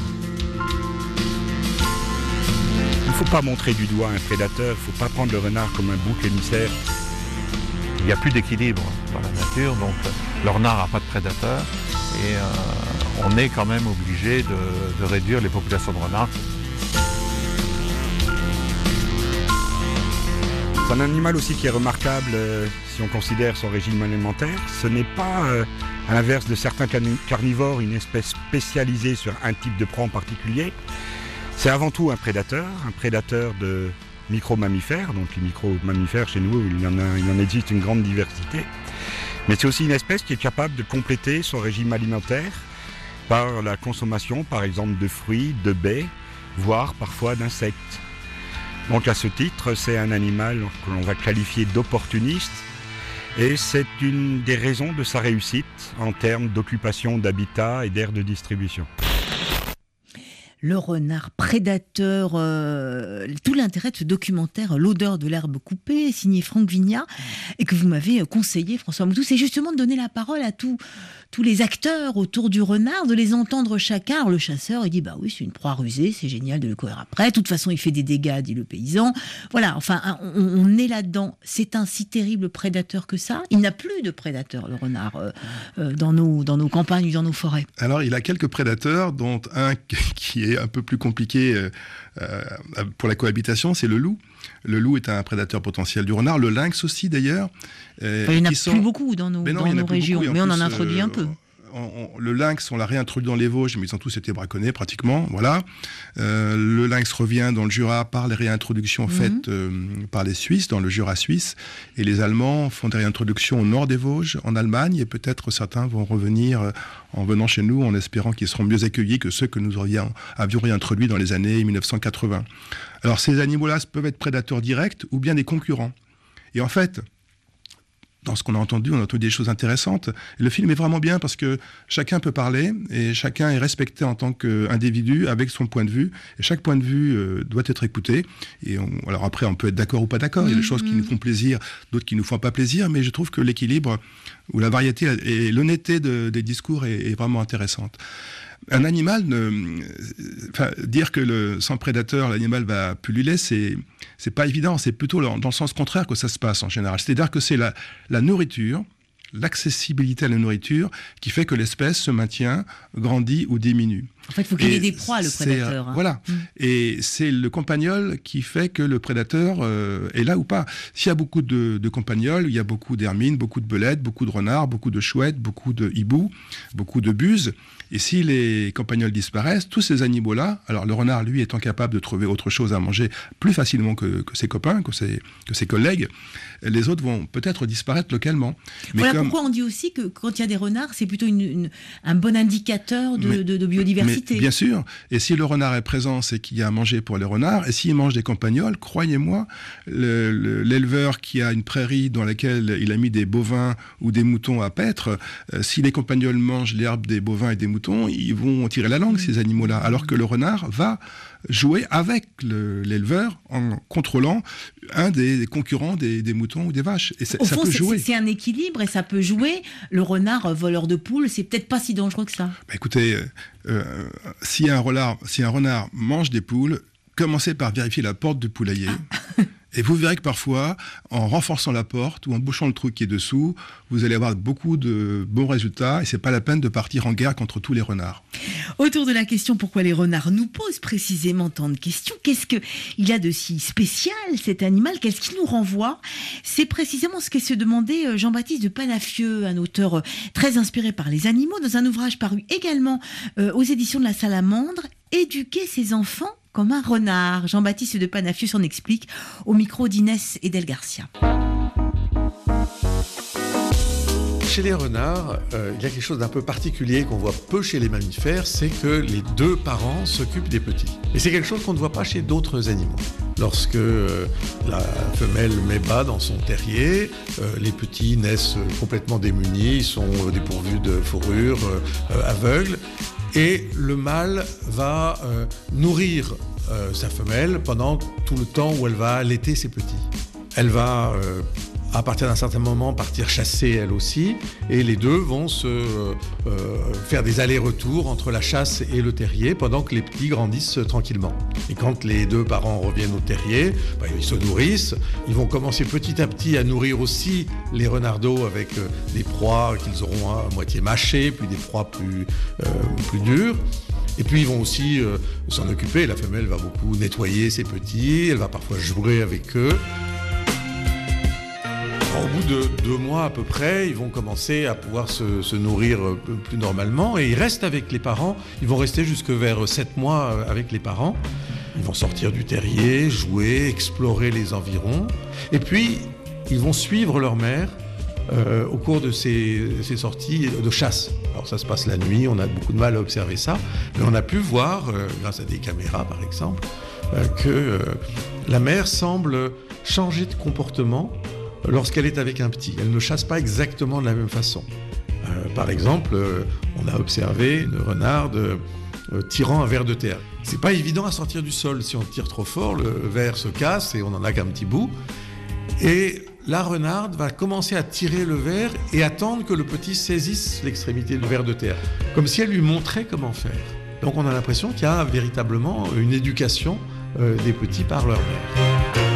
N: Il ne faut pas montrer du doigt un prédateur, il ne faut pas prendre le renard comme un bouc émissaire.
J: Il n'y a plus d'équilibre dans la nature, donc le renard n'a pas de prédateur et euh, on est quand même obligé de, de réduire les populations de renards.
N: C'est un animal aussi qui est remarquable euh, si on considère son régime alimentaire. Ce n'est pas, euh, à l'inverse de certains carnivores, une espèce spécialisée sur un type de proie en particulier. C'est avant tout un prédateur, un prédateur de micro-mammifères. Donc les micro-mammifères, chez nous, il y en a, il en existe une grande diversité. Mais c'est aussi une espèce qui est capable de compléter son régime alimentaire par la consommation, par exemple, de fruits, de baies, voire parfois d'insectes. Donc à ce titre, c'est un animal que l'on va qualifier d'opportuniste. Et c'est une des raisons de sa réussite en termes d'occupation d'habitat et d'aire de distribution.
D: Le renard prédateur, euh, tout l'intérêt de ce documentaire « L'odeur de l'herbe coupée », signé Franck Vignat, et que vous m'avez conseillé, François Moutou, c'est justement de donner la parole à tous tous les acteurs autour du renard, de les entendre chacun. Alors le chasseur, il dit « bah oui, c'est une proie rusée, c'est génial de le courir après, de toute façon il fait des dégâts », dit le paysan. Voilà, enfin, on, on est là-dedans. C'est un si terrible prédateur que ça. Il n'a plus de prédateurs, le renard, euh, euh, dans, nos, dans nos campagnes, dans nos forêts.
B: Alors, il a quelques prédateurs, dont un qui est un peu plus compliqué euh, euh, pour la cohabitation, c'est le loup. Le loup est un prédateur potentiel du renard, le lynx aussi d'ailleurs.
D: Euh, enfin, il n'y en a
B: sont...
D: plus beaucoup dans nos,
B: mais non,
D: dans nos régions,
B: beaucoup,
D: mais
B: en
D: on
B: plus,
D: en introduit
B: euh,
D: un peu.
B: On, on, le lynx, on l'a réintroduit dans les Vosges, mais ils ont tous été braconnés pratiquement. Voilà. Euh, le lynx revient dans le Jura par les réintroductions mmh. faites euh, par les Suisses, dans le Jura suisse. Et les Allemands font des réintroductions au nord des Vosges, en Allemagne, et peut-être certains vont revenir euh, en venant chez nous, en espérant qu'ils seront mieux accueillis que ceux que nous avions, avions réintroduits dans les années mille neuf cent quatre-vingts. Alors ces animaux-là peuvent être prédateurs directs ou bien des concurrents. Et en fait, dans ce qu'on a entendu, on a entendu des choses intéressantes. Et le film est vraiment bien parce que chacun peut parler et chacun est respecté en tant qu'individu avec son point de vue. Et chaque point de vue euh, doit être écouté. Et on, alors après, on peut être d'accord ou pas d'accord. Mmh, Il y a des choses qui nous font plaisir, d'autres qui nous font pas plaisir. Mais je trouve que l'équilibre ou la variété et l'honnêteté de, des discours est, est vraiment intéressante. Un animal, ne, enfin, dire que le, sans prédateur, l'animal va pulluler, c'est, c'est pas évident. C'est plutôt dans le sens contraire que ça se passe en général. C'est-à-dire que c'est la, la nourriture, l'accessibilité à la nourriture qui fait que l'espèce se maintient, grandit ou diminue.
D: En fait, il faut qu'il ait des proies, le prédateur. Hein.
B: Voilà. Mmh. Et c'est le campagnol qui fait que le prédateur euh, est là ou pas. S'il y a beaucoup de, de campagnols, il y a beaucoup d'hermines, beaucoup de belettes, beaucoup de renards, beaucoup de chouettes, beaucoup de hiboux, beaucoup de buses. Et si les campagnols disparaissent, tous ces animaux-là, alors le renard, lui, étant capable de trouver autre chose à manger plus facilement que, que ses copains, que ses, que ses collègues, les autres vont peut-être disparaître localement.
D: Mais voilà comme... pourquoi on dit aussi que quand il y a des renards, c'est plutôt une, une, un bon indicateur de, mais, de, de biodiversité.
B: Mais bien sûr. Et si le renard est présent, c'est qu'il y a à manger pour les renards. Et s'il mange des campagnols, croyez-moi, le, le, l'éleveur qui a une prairie dans laquelle il a mis des bovins ou des moutons à paître, euh, si les campagnols mangent l'herbe des bovins et des moutons, ils vont tirer la langue, ces animaux-là. Alors que le renard va jouer avec le, l'éleveur en contrôlant un des concurrents des, des moutons ou des vaches. Et ça,
D: Au
B: ça
D: fond,
B: peut
D: c'est,
B: jouer.
D: c'est un équilibre et ça peut jouer. Le renard voleur de poules, c'est peut-être pas si dangereux que ça.
B: Bah, écoutez, euh, euh, si, un renard, si un renard mange des poules, commencez par vérifier la porte du poulailler. Et vous verrez que parfois, en renforçant la porte ou en bouchant le trou qui est dessous, vous allez avoir beaucoup de bons résultats et c'est pas la peine de partir en guerre contre tous les renards.
D: Autour de la question pourquoi les renards nous posent précisément tant de questions, qu'est-ce qu'il y a de si spécial cet animal, qu'est-ce qui nous renvoie? C'est précisément ce qu'est se demandait Jean-Baptiste de Panafieux, un auteur très inspiré par les animaux, dans un ouvrage paru également euh, aux éditions de la Salamandre, Éduquer ses enfants comme un renard. Jean-Baptiste de Panafieux s'en explique au micro d'Inès Edel Garcia.
O: Chez les renards, euh, il y a quelque chose d'un peu particulier qu'on voit peu chez les mammifères, c'est que les deux parents s'occupent des petits. Et c'est quelque chose qu'on ne voit pas chez d'autres animaux. Lorsque euh, la femelle met bas dans son terrier, euh, les petits naissent complètement démunis, ils sont euh, dépourvus de fourrure, euh, aveugles, et le mâle va euh, nourrir euh, sa femelle pendant tout le temps où elle va allaiter ses petits. Elle va, euh, à partir d'un certain moment, partir chasser elle aussi, et les deux vont se euh, faire des allers-retours entre la chasse et le terrier pendant que les petits grandissent tranquillement. Et quand les deux parents reviennent au terrier, bah, ils se nourrissent, ils vont commencer petit à petit à nourrir aussi les renardeaux avec euh, des proies qu'ils auront à moitié mâchées, puis des proies plus, euh, plus dures. Et puis ils vont aussi euh, s'en occuper, la femelle va beaucoup nettoyer ses petits, elle va parfois jouer avec eux. Au bout de deux mois à peu près, ils vont commencer à pouvoir se, se nourrir plus normalement et ils restent avec les parents. Ils vont rester jusque vers sept mois avec les parents. Ils vont sortir du terrier, jouer, explorer les environs. Et puis, ils vont suivre leur mère euh, au cours de ces, ces sorties de chasse. Alors ça se passe la nuit, on a beaucoup de mal à observer ça. Mais on a pu voir, euh, grâce à des caméras par exemple, euh, que euh, la mère semble changer de comportement lorsqu'elle est avec un petit. Elle ne chasse pas exactement de la même façon. Euh, par exemple, euh, on a observé une renarde euh, tirant un ver de terre. C'est pas évident à sortir du sol. Si on tire trop fort, le ver se casse et on n'en a qu'un petit bout. Et la renarde va commencer à tirer le ver et attendre que le petit saisisse l'extrémité du ver de terre, comme si elle lui montrait comment faire. Donc on a l'impression qu'il y a véritablement une éducation euh, des petits par leur mère.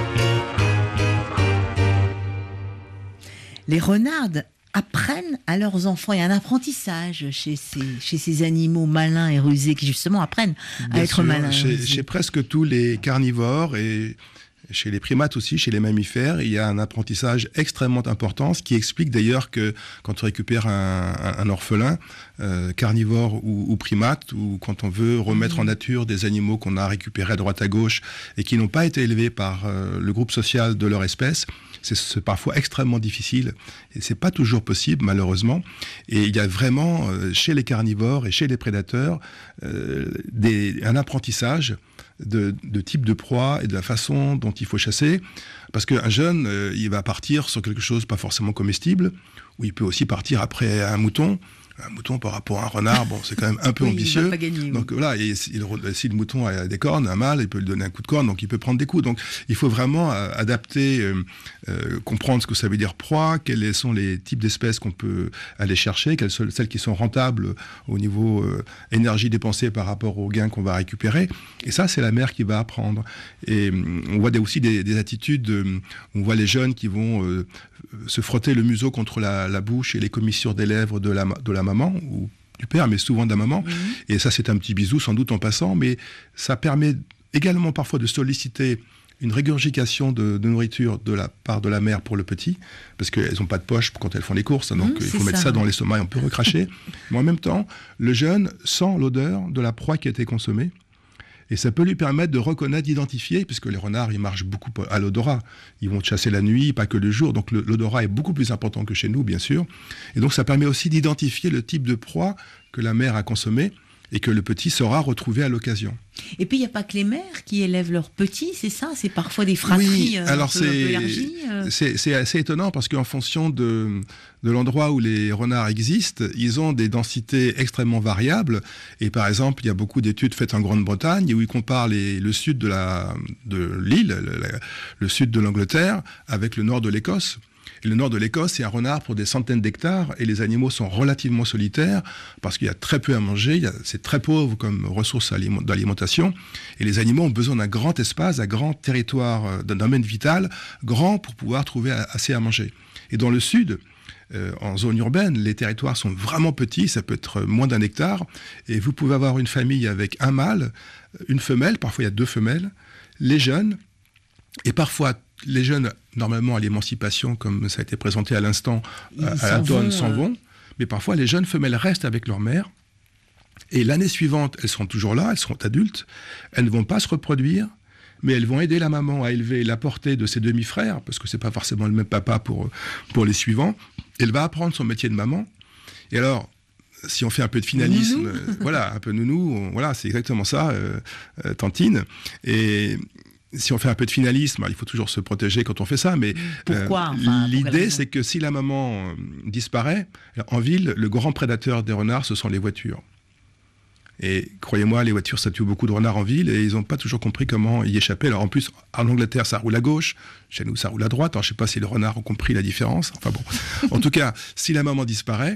D: Les renardes apprennent à leurs enfants. Il y a un apprentissage chez ces, chez ces animaux malins et rusés qui justement apprennent à
B: Bien
D: être
B: sûr,
D: malins.
B: Chez, chez presque tous les carnivores et chez les primates aussi, chez les mammifères, il y a un apprentissage extrêmement important, ce qui explique d'ailleurs que quand on récupère un, un, un orphelin, euh, carnivore ou, ou primate, ou quand on veut remettre mmh. en nature des animaux qu'on a récupérés à droite à gauche et qui n'ont pas été élevés par euh, le groupe social de leur espèce, c'est, c'est parfois extrêmement difficile et c'est pas toujours possible malheureusement. Et il y a vraiment euh, chez les carnivores et chez les prédateurs euh, des, un apprentissage De, de type de proie et de la façon dont il faut chasser. Parce qu'un jeune, euh, il va partir sur quelque chose pas forcément comestible, ou il peut aussi partir après un mouton. Un mouton par rapport à un renard, bon, c'est quand même un peu oui, ambitieux. Il va pas gagner, oui. Donc voilà, et, il, si le mouton a des cornes, un mâle, il peut lui donner un coup de corne, donc il peut prendre des coups. Donc il faut vraiment euh, adapter, euh, euh, comprendre ce que ça veut dire proie, quels sont les types d'espèces qu'on peut aller chercher, quelles sont celles qui sont rentables au niveau euh, énergie dépensée par rapport aux gains qu'on va récupérer. Et ça, c'est la mère qui va apprendre. Et euh, on voit des, aussi des, des attitudes, euh, on voit les jeunes qui vont euh, se frotter le museau contre la, la bouche et les commissures des lèvres de la, de la maman ou du père, mais souvent de la maman. Mmh. Et ça, c'est un petit bisou, sans doute en passant, mais ça permet également parfois de solliciter une régurgitation de, de nourriture de la part de la mère pour le petit, parce qu'elles n'ont pas de poche quand elles font les courses, donc mmh, il faut ça, mettre ça ouais. dans l'estomac et on peut recracher. Mais en même temps, le jeune sent l'odeur de la proie qui a été consommée. Et ça peut lui permettre de reconnaître, d'identifier, puisque les renards, ils marchent beaucoup à l'odorat. Ils vont chasser la nuit, pas que le jour. Donc le, l'odorat est beaucoup plus important que chez nous, bien sûr. Et donc ça permet aussi d'identifier le type de proie que la mère a consommée et que le petit saura retrouver à l'occasion.
D: Et puis il n'y a pas que les mères qui élèvent leurs petits, c'est ça? C'est parfois des fratries
B: oui,
D: euh,
B: alors
D: un peu, un peu
B: c'est,
D: élargies euh.
B: c'est, c'est assez étonnant parce qu'en fonction de, de l'endroit où les renards existent, ils ont des densités extrêmement variables. Et par exemple, il y a beaucoup d'études faites en Grande-Bretagne où ils comparent les, le sud de, la, de l'île, le, le sud de l'Angleterre, avec le nord de l'Écosse. Et le nord de l'Écosse, c'est un renard pour des centaines d'hectares et les animaux sont relativement solitaires parce qu'il y a très peu à manger, il y a, c'est très pauvre comme ressource d'alimentation et les animaux ont besoin d'un grand espace, d'un grand territoire, d'un domaine vital grand pour pouvoir trouver assez à manger. Et dans le sud, euh, en zone urbaine, les territoires sont vraiment petits, ça peut être moins d'un hectare et vous pouvez avoir une famille avec un mâle, une femelle, parfois il y a deux femelles, les jeunes et parfois les jeunes, normalement à l'émancipation, comme ça a été présenté à l'instant, à, à l'automne, s'en vont. Mais parfois, les jeunes femelles restent avec leur mère. Et l'année suivante, elles seront toujours là, elles seront adultes. Elles ne vont pas se reproduire, mais elles vont aider la maman à élever la portée de ses demi-frères, parce que ce n'est pas forcément le même papa pour, pour les suivants. Elle va apprendre son métier de maman. Et alors, si on fait un peu de finalisme, euh, voilà, un peu nounou, on, voilà, c'est exactement ça, euh, euh, Tantine. Et... si on fait un peu de finalisme, il faut toujours se protéger quand on fait ça, mais
D: Pourquoi,
B: euh,
D: enfin,
B: l'idée c'est que si la maman euh, disparaît, en ville, le grand prédateur des renards, ce sont les voitures. Et croyez-moi, les voitures, ça tue beaucoup de renards en ville et ils n'ont pas toujours compris comment y échapper. Alors en plus, en Angleterre, ça roule à gauche, chez nous, ça roule à droite. Alors je ne sais pas si les renards ont compris la différence. Enfin bon, en tout cas, si la maman disparaît,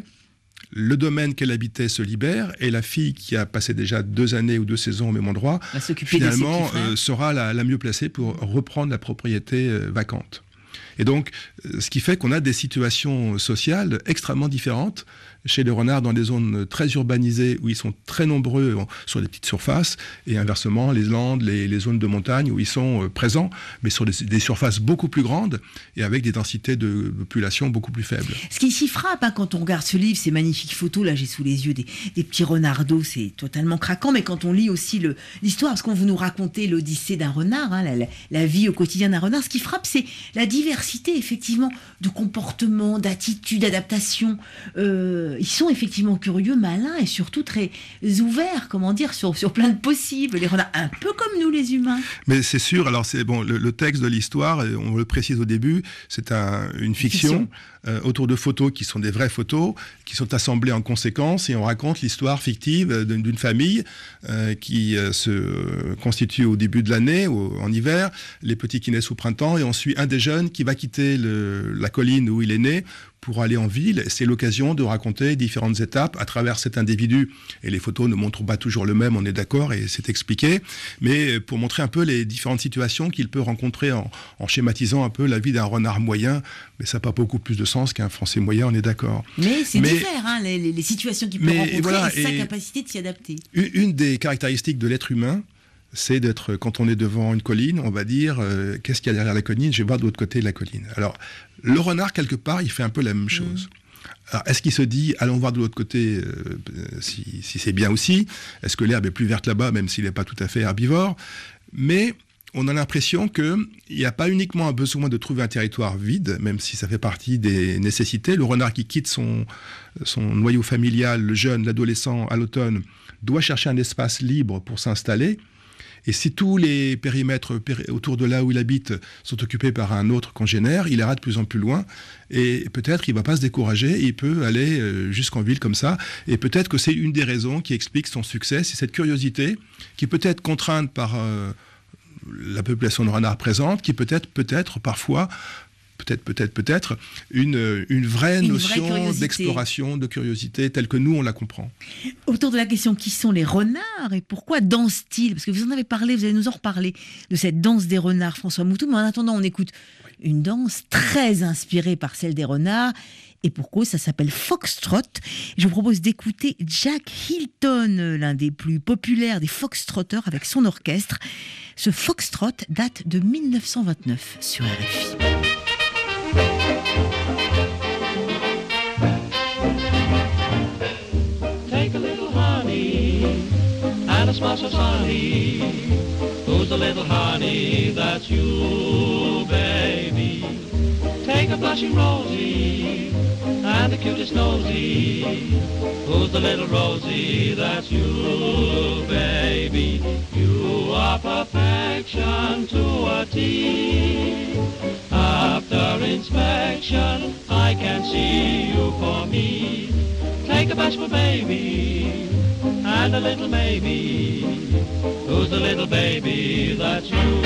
B: le domaine qu'elle habitait se libère et la fille qui a passé déjà deux années ou deux saisons au même endroit, finalement, euh, sera la, la mieux placée pour reprendre la propriété euh, vacante. Et donc, euh, ce qui fait qu'on a des situations sociales extrêmement différentes chez les renards dans des zones très urbanisées où ils sont très nombreux sur des petites surfaces et inversement les landes, les, les zones de montagne où ils sont euh, présents mais sur des, des surfaces beaucoup plus grandes et avec des densités de population beaucoup plus faibles.
D: Ce qui s'y frappe hein, quand on regarde ce livre, ces magnifiques photos, là j'ai sous les yeux des, des petits renardeaux, c'est totalement craquant, mais quand on lit aussi le, l'histoire, parce qu'on vous nous racontez l'odyssée d'un renard, hein, la, la, la vie au quotidien d'un renard, ce qui frappe c'est la diversité effectivement de comportements, d'attitudes, d'adaptations. Euh, ils sont effectivement curieux, malins et surtout très ouverts, comment dire, sur, sur plein de possibles. Les renards, un peu comme nous les humains.
B: Mais c'est sûr, alors c'est bon, le, le texte de l'histoire, on le précise au début, c'est un, une fiction, fiction. Euh, autour de photos qui sont des vraies photos, qui sont assemblées en conséquence et on raconte l'histoire fictive d'une, d'une famille euh, qui euh, se constitue au début de l'année, au, en hiver, les petits qui naissent au printemps et on suit un des jeunes qui va quitter le, la colline où il est né pour aller en ville. C'est l'occasion de raconter différentes étapes à travers cet individu. Et les photos ne montrent pas toujours le même, on est d'accord, et c'est expliqué, mais pour montrer un peu les différentes situations qu'il peut rencontrer en, en schématisant un peu la vie d'un renard moyen. Mais ça n'a pas beaucoup plus de sens qu'un Français moyen, on est d'accord.
D: Mais c'est divers, hein, les, les situations qu'il peut mais, rencontrer et, voilà, et sa et capacité de s'y adapter.
B: Une, une des caractéristiques de l'être humain, c'est d'être, quand on est devant une colline, on va dire, euh, qu'est-ce qu'il y a derrière la colline? Je vais voir de l'autre côté de la colline. Alors, le renard, quelque part, il fait un peu la même chose. Mmh. Alors, est-ce qu'il se dit, allons voir de l'autre côté euh, si, si c'est bien aussi? Est-ce que l'herbe est plus verte là-bas, même s'il n'est pas tout à fait herbivore? Mais on a l'impression qu'il n'y a pas uniquement un besoin de trouver un territoire vide, même si ça fait partie des nécessités. Le renard qui quitte son, son noyau familial, le jeune, l'adolescent, à l'automne, doit chercher un espace libre pour s'installer. Et si tous les périmètres péri- autour de là où il habite sont occupés par un autre congénère, il ira de plus en plus loin. Et peut-être qu'il ne va pas se décourager, et il peut aller euh, jusqu'en ville comme ça. Et peut-être que c'est une des raisons qui explique son succès, c'est cette curiosité qui peut être contrainte par euh, la population de renards présente, qui peut être, peut-être, parfois... peut-être, peut-être, peut-être, une, une vraie une notion vraie d'exploration, de curiosité, telle que nous, on la comprend.
D: Autour de la question, qui sont les renards et pourquoi dansent-ils? Parce que vous en avez parlé, vous allez nous en reparler, de cette danse des renards, François Moutou, mais en attendant, on écoute une danse très inspirée par celle des renards, et pour cause, ça s'appelle Foxtrot. Je vous propose d'écouter Jack Hilton, l'un des plus populaires des foxtrotters, avec son orchestre. Ce Foxtrot date de mille neuf cent vingt-neuf sur R F I.
P: Take a little honey and a small of honey. Who's the little honey? That's you, baby. Take a blushing rosy and the cutest nosy. Who's the little rosy? That's you, baby. You perfection to a T. After inspection, I can see you for me. Take a bashful baby and a little baby. Who's the little baby? That's you.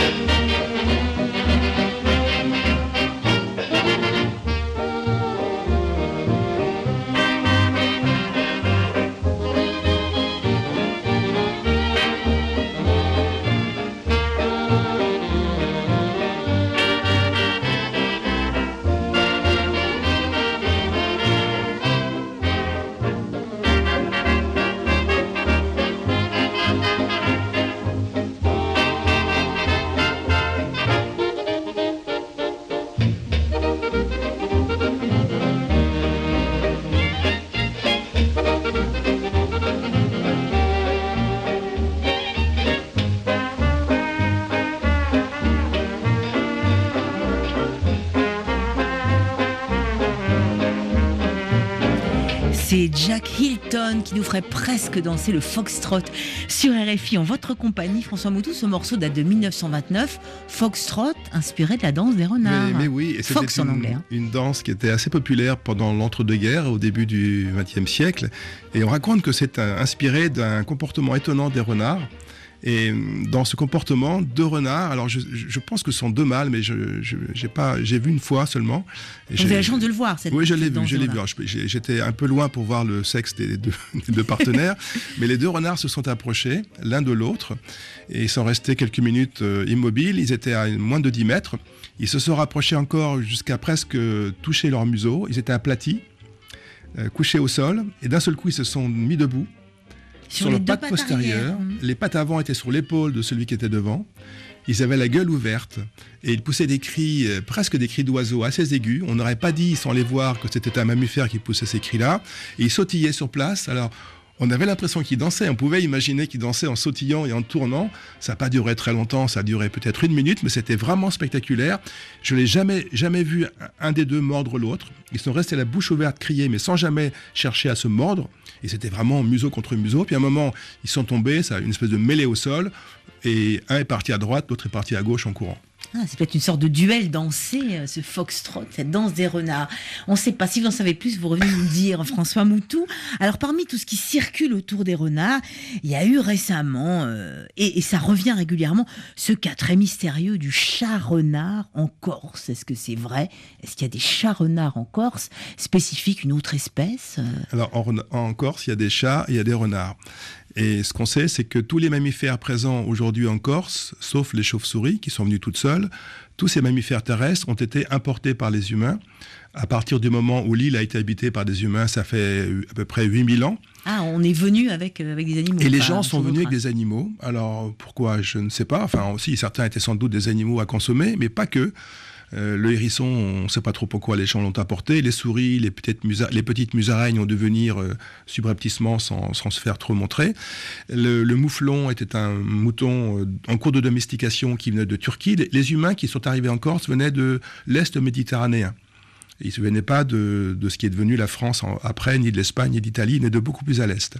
D: C'est Jack Hilton qui nous ferait presque danser le foxtrot sur R F I en votre compagnie. François Moutou, ce morceau date de mille neuf cent vingt-neuf. Foxtrot, inspiré de la danse des renards.
B: Mais, mais oui, et
D: Fox
B: c'était
D: en
B: une,
D: anglais. Hein.
B: Une danse qui était assez populaire pendant l'entre-deux-guerres, au début du vingtième siècle. Et on raconte que c'est un, inspiré d'un comportement étonnant des renards. Et dans ce comportement, deux renards, alors je, je pense que ce sont deux mâles, mais je, je j'ai pas, j'ai vu une fois seulement. Et
D: vous avez la chance de le voir, cette
B: Oui, je l'ai
D: cette
B: vu, je l'ai vu. Alors, j'ai, j'étais un peu loin pour voir le sexe des deux, des deux partenaires, mais les deux renards se sont approchés l'un de l'autre et ils sont restés quelques minutes euh, immobiles. Ils étaient à moins de dix mètres. Ils se sont rapprochés encore jusqu'à presque toucher leur museau. Ils étaient aplatis, euh, couchés au sol, et d'un seul coup, ils se sont mis debout.
D: Sur,
B: sur
D: les
B: le
D: deux
B: patte
D: pattes
B: postérieure,
D: arrière.
B: les pattes avant étaient sur l'épaule de celui qui était devant. Ils avaient la gueule ouverte et ils poussaient des cris, euh, presque des cris d'oiseaux assez aigus. On n'aurait pas dit, sans les voir, que c'était un mammifère qui poussait ces cris-là. Et ils sautillaient sur place. Alors, on avait l'impression qu'ils dansaient. On pouvait imaginer qu'ils dansaient en sautillant et en tournant. Ça n'a pas duré très longtemps. Ça a duré peut-être une minute, mais c'était vraiment spectaculaire. Je n'ai jamais, jamais vu un des deux mordre l'autre. Ils sont restés la bouche ouverte, crier, mais sans jamais chercher à se mordre. Et c'était vraiment museau contre museau. Puis à un moment, ils sont tombés. Ça a une espèce de mêlée au sol. Et un est parti à droite, l'autre est parti à gauche en courant.
D: Ah, c'est peut-être une sorte de duel dansé, ce foxtrot, cette danse des renards. On ne sait pas. Si vous en savez plus, vous revenez nous dire, François Moutou. Alors, parmi tout ce qui circule autour des renards, il y a eu récemment, euh, et, et ça revient régulièrement, ce cas très mystérieux du chat-renard en Corse. Est-ce que c'est vrai? Est-ce qu'il y a des chats-renards en Corse spécifiques, une autre espèce?
B: Alors, en, en Corse, il y a des chats et il y a des renards. Et ce qu'on sait, c'est que tous les mammifères présents aujourd'hui en Corse, sauf les chauves-souris qui sont venues toutes seules, tous ces mammifères terrestres ont été importés par les humains. À partir du moment où l'île a été habitée par des humains, ça fait à peu près huit mille ans.
D: Ah, on est venu avec, avec des animaux.
B: Et les gens sont venus avec des animaux. Alors, pourquoi? Je ne sais pas. Enfin, aussi, certains étaient sans doute des animaux à consommer, mais pas que. Euh, le hérisson, on ne sait pas trop pourquoi les gens l'ont apporté. Les souris, les petites, musa- les petites musaraignes ont dû venir euh, subrepticement sans, sans se faire trop montrer. Le, le mouflon était un mouton euh, en cours de domestication qui venait de Turquie. Les, les humains qui sont arrivés en Corse venaient de l'Est méditerranéen. Ils ne se venaient pas de, de ce qui est devenu la France en, après, ni de l'Espagne, ni d'Italie, mais de beaucoup plus à l'Est.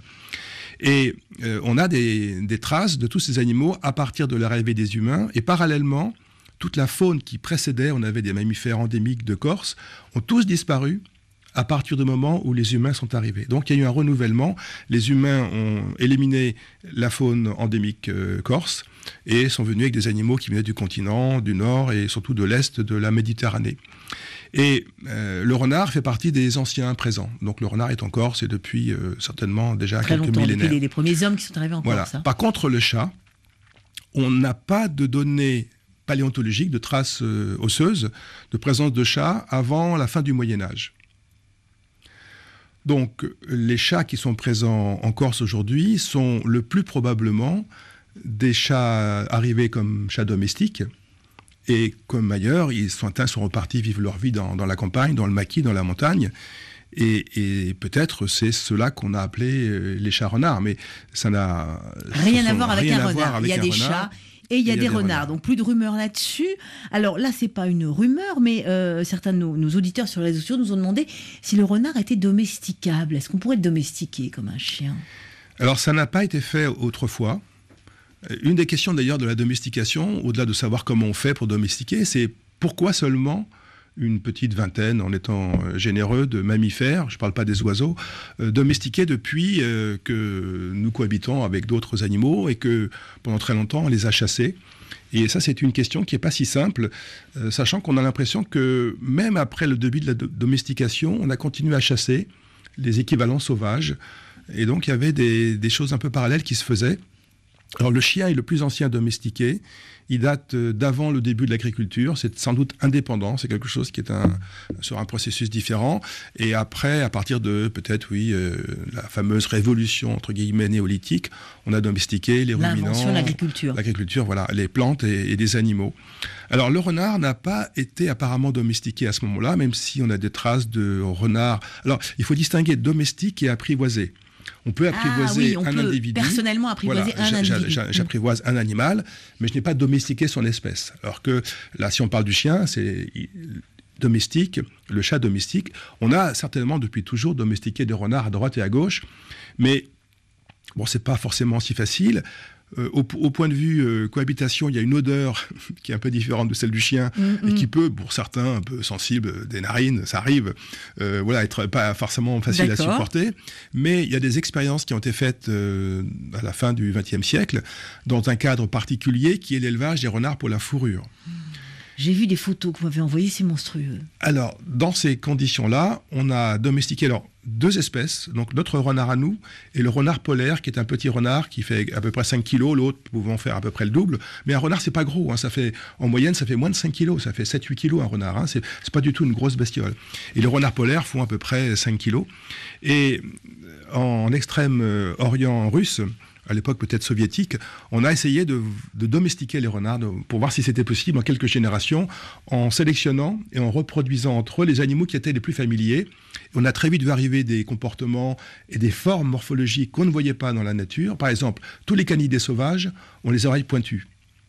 B: Et euh, on a des, des traces de tous ces animaux à partir de l'arrivée des humains. Et parallèlement, toute la faune qui précédait, on avait des mammifères endémiques de Corse, ont tous disparu à partir du moment où les humains sont arrivés. Donc il y a eu un renouvellement. Les humains ont éliminé la faune endémique euh, corse et sont venus avec des animaux qui venaient du continent, du nord et surtout de l'est de la Méditerranée. Et euh, le renard fait partie des anciens présents. Donc le renard est en Corse et depuis euh, certainement déjà
D: Très
B: quelques
D: longtemps,
B: millénaires.
D: depuis les, les premiers hommes qui sont arrivés en
B: voilà.
D: Corse. Hein.
B: Par contre, le chat, on n'a pas de données paléontologiques, de traces euh, osseuses de présence de chats avant la fin du Moyen-Âge. Donc, les chats qui sont présents en Corse aujourd'hui sont le plus probablement des chats arrivés comme chats domestiques. Et comme ailleurs, ils sont, certains sont repartis vivre leur vie dans, dans la campagne, dans le maquis, dans la montagne. Et, et peut-être c'est cela qu'on a appelé les chats renards. Mais ça n'a
D: rien à voir avec
B: rien
D: un
B: à
D: renard.
B: voir avec
D: il y a
B: un
D: des
B: renard.
D: chats. Et il y a, des, des renards. renards, donc plus de rumeurs là-dessus. Alors là, c'est pas une rumeur, mais euh, certains de nos, nos auditeurs sur les réseaux sociaux nous ont demandé si le renard était domesticable. Est-ce qu'on pourrait le domestiquer comme un chien?
B: Alors ça n'a pas été fait autrefois. Une des questions d'ailleurs de la domestication, au-delà de savoir comment on fait pour domestiquer, c'est pourquoi seulement une petite vingtaine, en étant généreux, de mammifères, je ne parle pas des oiseaux, euh, domestiqués depuis euh, que nous cohabitons avec d'autres animaux et que pendant très longtemps on les a chassés. Et ça, c'est une question qui n'est pas si simple, euh, sachant qu'on a l'impression que même après le début de la do- domestication, on a continué à chasser les équivalents sauvages. Et donc, il y avait des, des choses un peu parallèles qui se faisaient. Alors, le chien est le plus ancien domestiqué. Il date d'avant le début de l'agriculture. C'est sans doute indépendant. C'est quelque chose qui est un, sur un processus différent. Et après, à partir de peut-être, oui, euh, la fameuse révolution, entre guillemets, néolithique, on a domestiqué les ruminants.
D: L'invention de l'agriculture.
B: L'agriculture, voilà, les plantes et, et les animaux. Alors, le renard n'a pas été apparemment domestiqué à ce moment-là, même si on a des traces de renard. Alors, il faut distinguer domestique et apprivoisé. On peut apprivoiser
D: ah, oui, on
B: un
D: peut
B: individu.
D: Personnellement apprivoiser
B: voilà,
D: un individu.
B: J'apprivoise un animal, mais je n'ai pas domestiqué son espèce. Alors que là, si on parle du chien, c'est domestique, le chat domestique. On a certainement depuis toujours domestiqué des renards à droite et à gauche, mais bon, c'est pas forcément si facile. Euh, au, au point de vue euh, cohabitation, il y a une odeur qui est un peu différente de celle du chien mm-hmm. et qui peut, pour certains un peu sensibles, des narines, ça arrive, euh, voilà, être pas forcément facile D'accord. à supporter. Mais il y a des expériences qui ont été faites euh, à la fin du vingtième siècle dans un cadre particulier qui est l'élevage des renards pour la fourrure.
D: J'ai vu des photos que vous m'avez envoyées, c'est monstrueux.
B: Alors, dans ces conditions-là, on a domestiqué alors, deux espèces. Donc, notre renard à nous et le renard polaire, qui est un petit renard qui fait à peu près cinq kilos, l'autre pouvant faire à peu près le double. Mais un renard, c'est pas gros. Hein. Ça fait, en moyenne, ça fait moins de cinq kilos. Ça fait sept à huit kilos un renard. Hein. C'est, c'est pas du tout une grosse bestiole. Et les renards polaires font à peu près cinq kilos. Et en extrême-orient russe, à l'époque peut-être soviétique, on a essayé de, de domestiquer les renards de, pour voir si c'était possible en quelques générations, en sélectionnant et en reproduisant entre eux les animaux qui étaient les plus familiers. Et on a très vite vu arriver des comportements et des formes morphologiques qu'on ne voyait pas dans la nature. Par exemple, tous les canidés sauvages ont les oreilles pointues.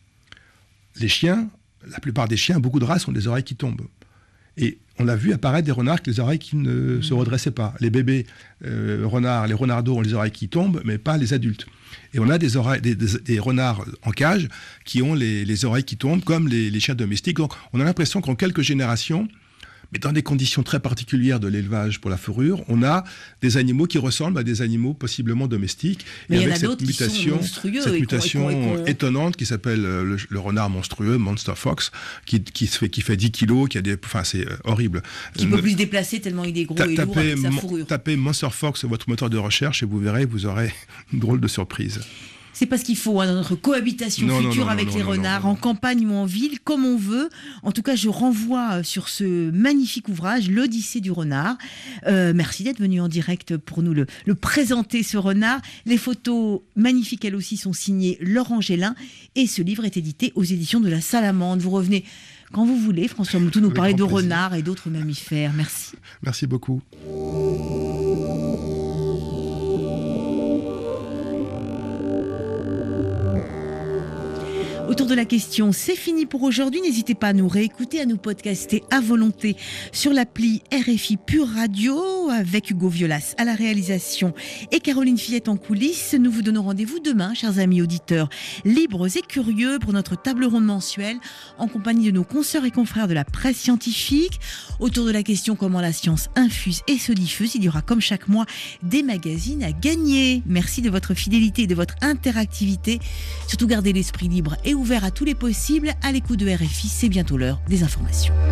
B: Les chiens, la plupart des chiens, beaucoup de races ont des oreilles qui tombent. Et on a vu apparaître des renards avec les oreilles qui ne mmh. se redressaient pas. Les bébés euh, renards, les renardeaux ont les oreilles qui tombent, mais pas les adultes. Et on a des, oreilles, des, des, des renards en cage qui ont les, les oreilles qui tombent, comme les, les chiens domestiques. Donc on a l'impression qu'en quelques générations, mais dans des conditions très particulières de l'élevage pour la fourrure, on a des animaux qui ressemblent à des animaux possiblement domestiques.
D: Mais
B: et
D: il y
B: avec
D: en a
B: cette mutation, cette mutation
D: et qu'on, et qu'on...
B: étonnante qui s'appelle le, le renard monstrueux, Monster Fox, qui, qui, se fait, qui fait dix kilos, qui a des, enfin c'est euh, horrible.
D: Qui peut plus se déplacer tellement il est gros Ta, et lourd avec sa fourrure.
B: Tapez Monster Fox sur votre moteur de recherche et vous verrez, vous aurez une drôle de surprise.
D: C'est pas ce qu'il faut hein, dans notre cohabitation
B: non,
D: future
B: non, non,
D: avec
B: non,
D: les
B: non,
D: renards,
B: non, non.
D: en campagne ou en ville, comme on veut. En tout cas, je renvoie sur ce magnifique ouvrage, L'Odyssée du renard. Euh, merci d'être venu en direct pour nous le, le présenter, ce renard. Les photos magnifiques, elles aussi, sont signées Laurent Gélin. Et ce livre est édité aux éditions de la Salamandre. Vous revenez quand vous voulez, François Moutou, nous parler de renards et d'autres mammifères. Merci.
B: Merci beaucoup.
D: Autour de la question, c'est fini pour aujourd'hui. N'hésitez pas à nous réécouter, à nous podcaster à volonté sur l'appli R F I Pure Radio avec Hugo Violas à la réalisation et Caroline Fillette en coulisses. Nous vous donnons rendez-vous demain, chers amis auditeurs, libres et curieux pour notre table ronde mensuelle en compagnie de nos consoeurs et confrères de la presse scientifique. Autour de la question comment la science infuse et se diffuse, il y aura comme chaque mois des magazines à gagner. Merci de votre fidélité et de votre interactivité. Surtout gardez l'esprit libre et ouvert à tous les possibles. À l'écoute de R F I, c'est bientôt l'heure des informations.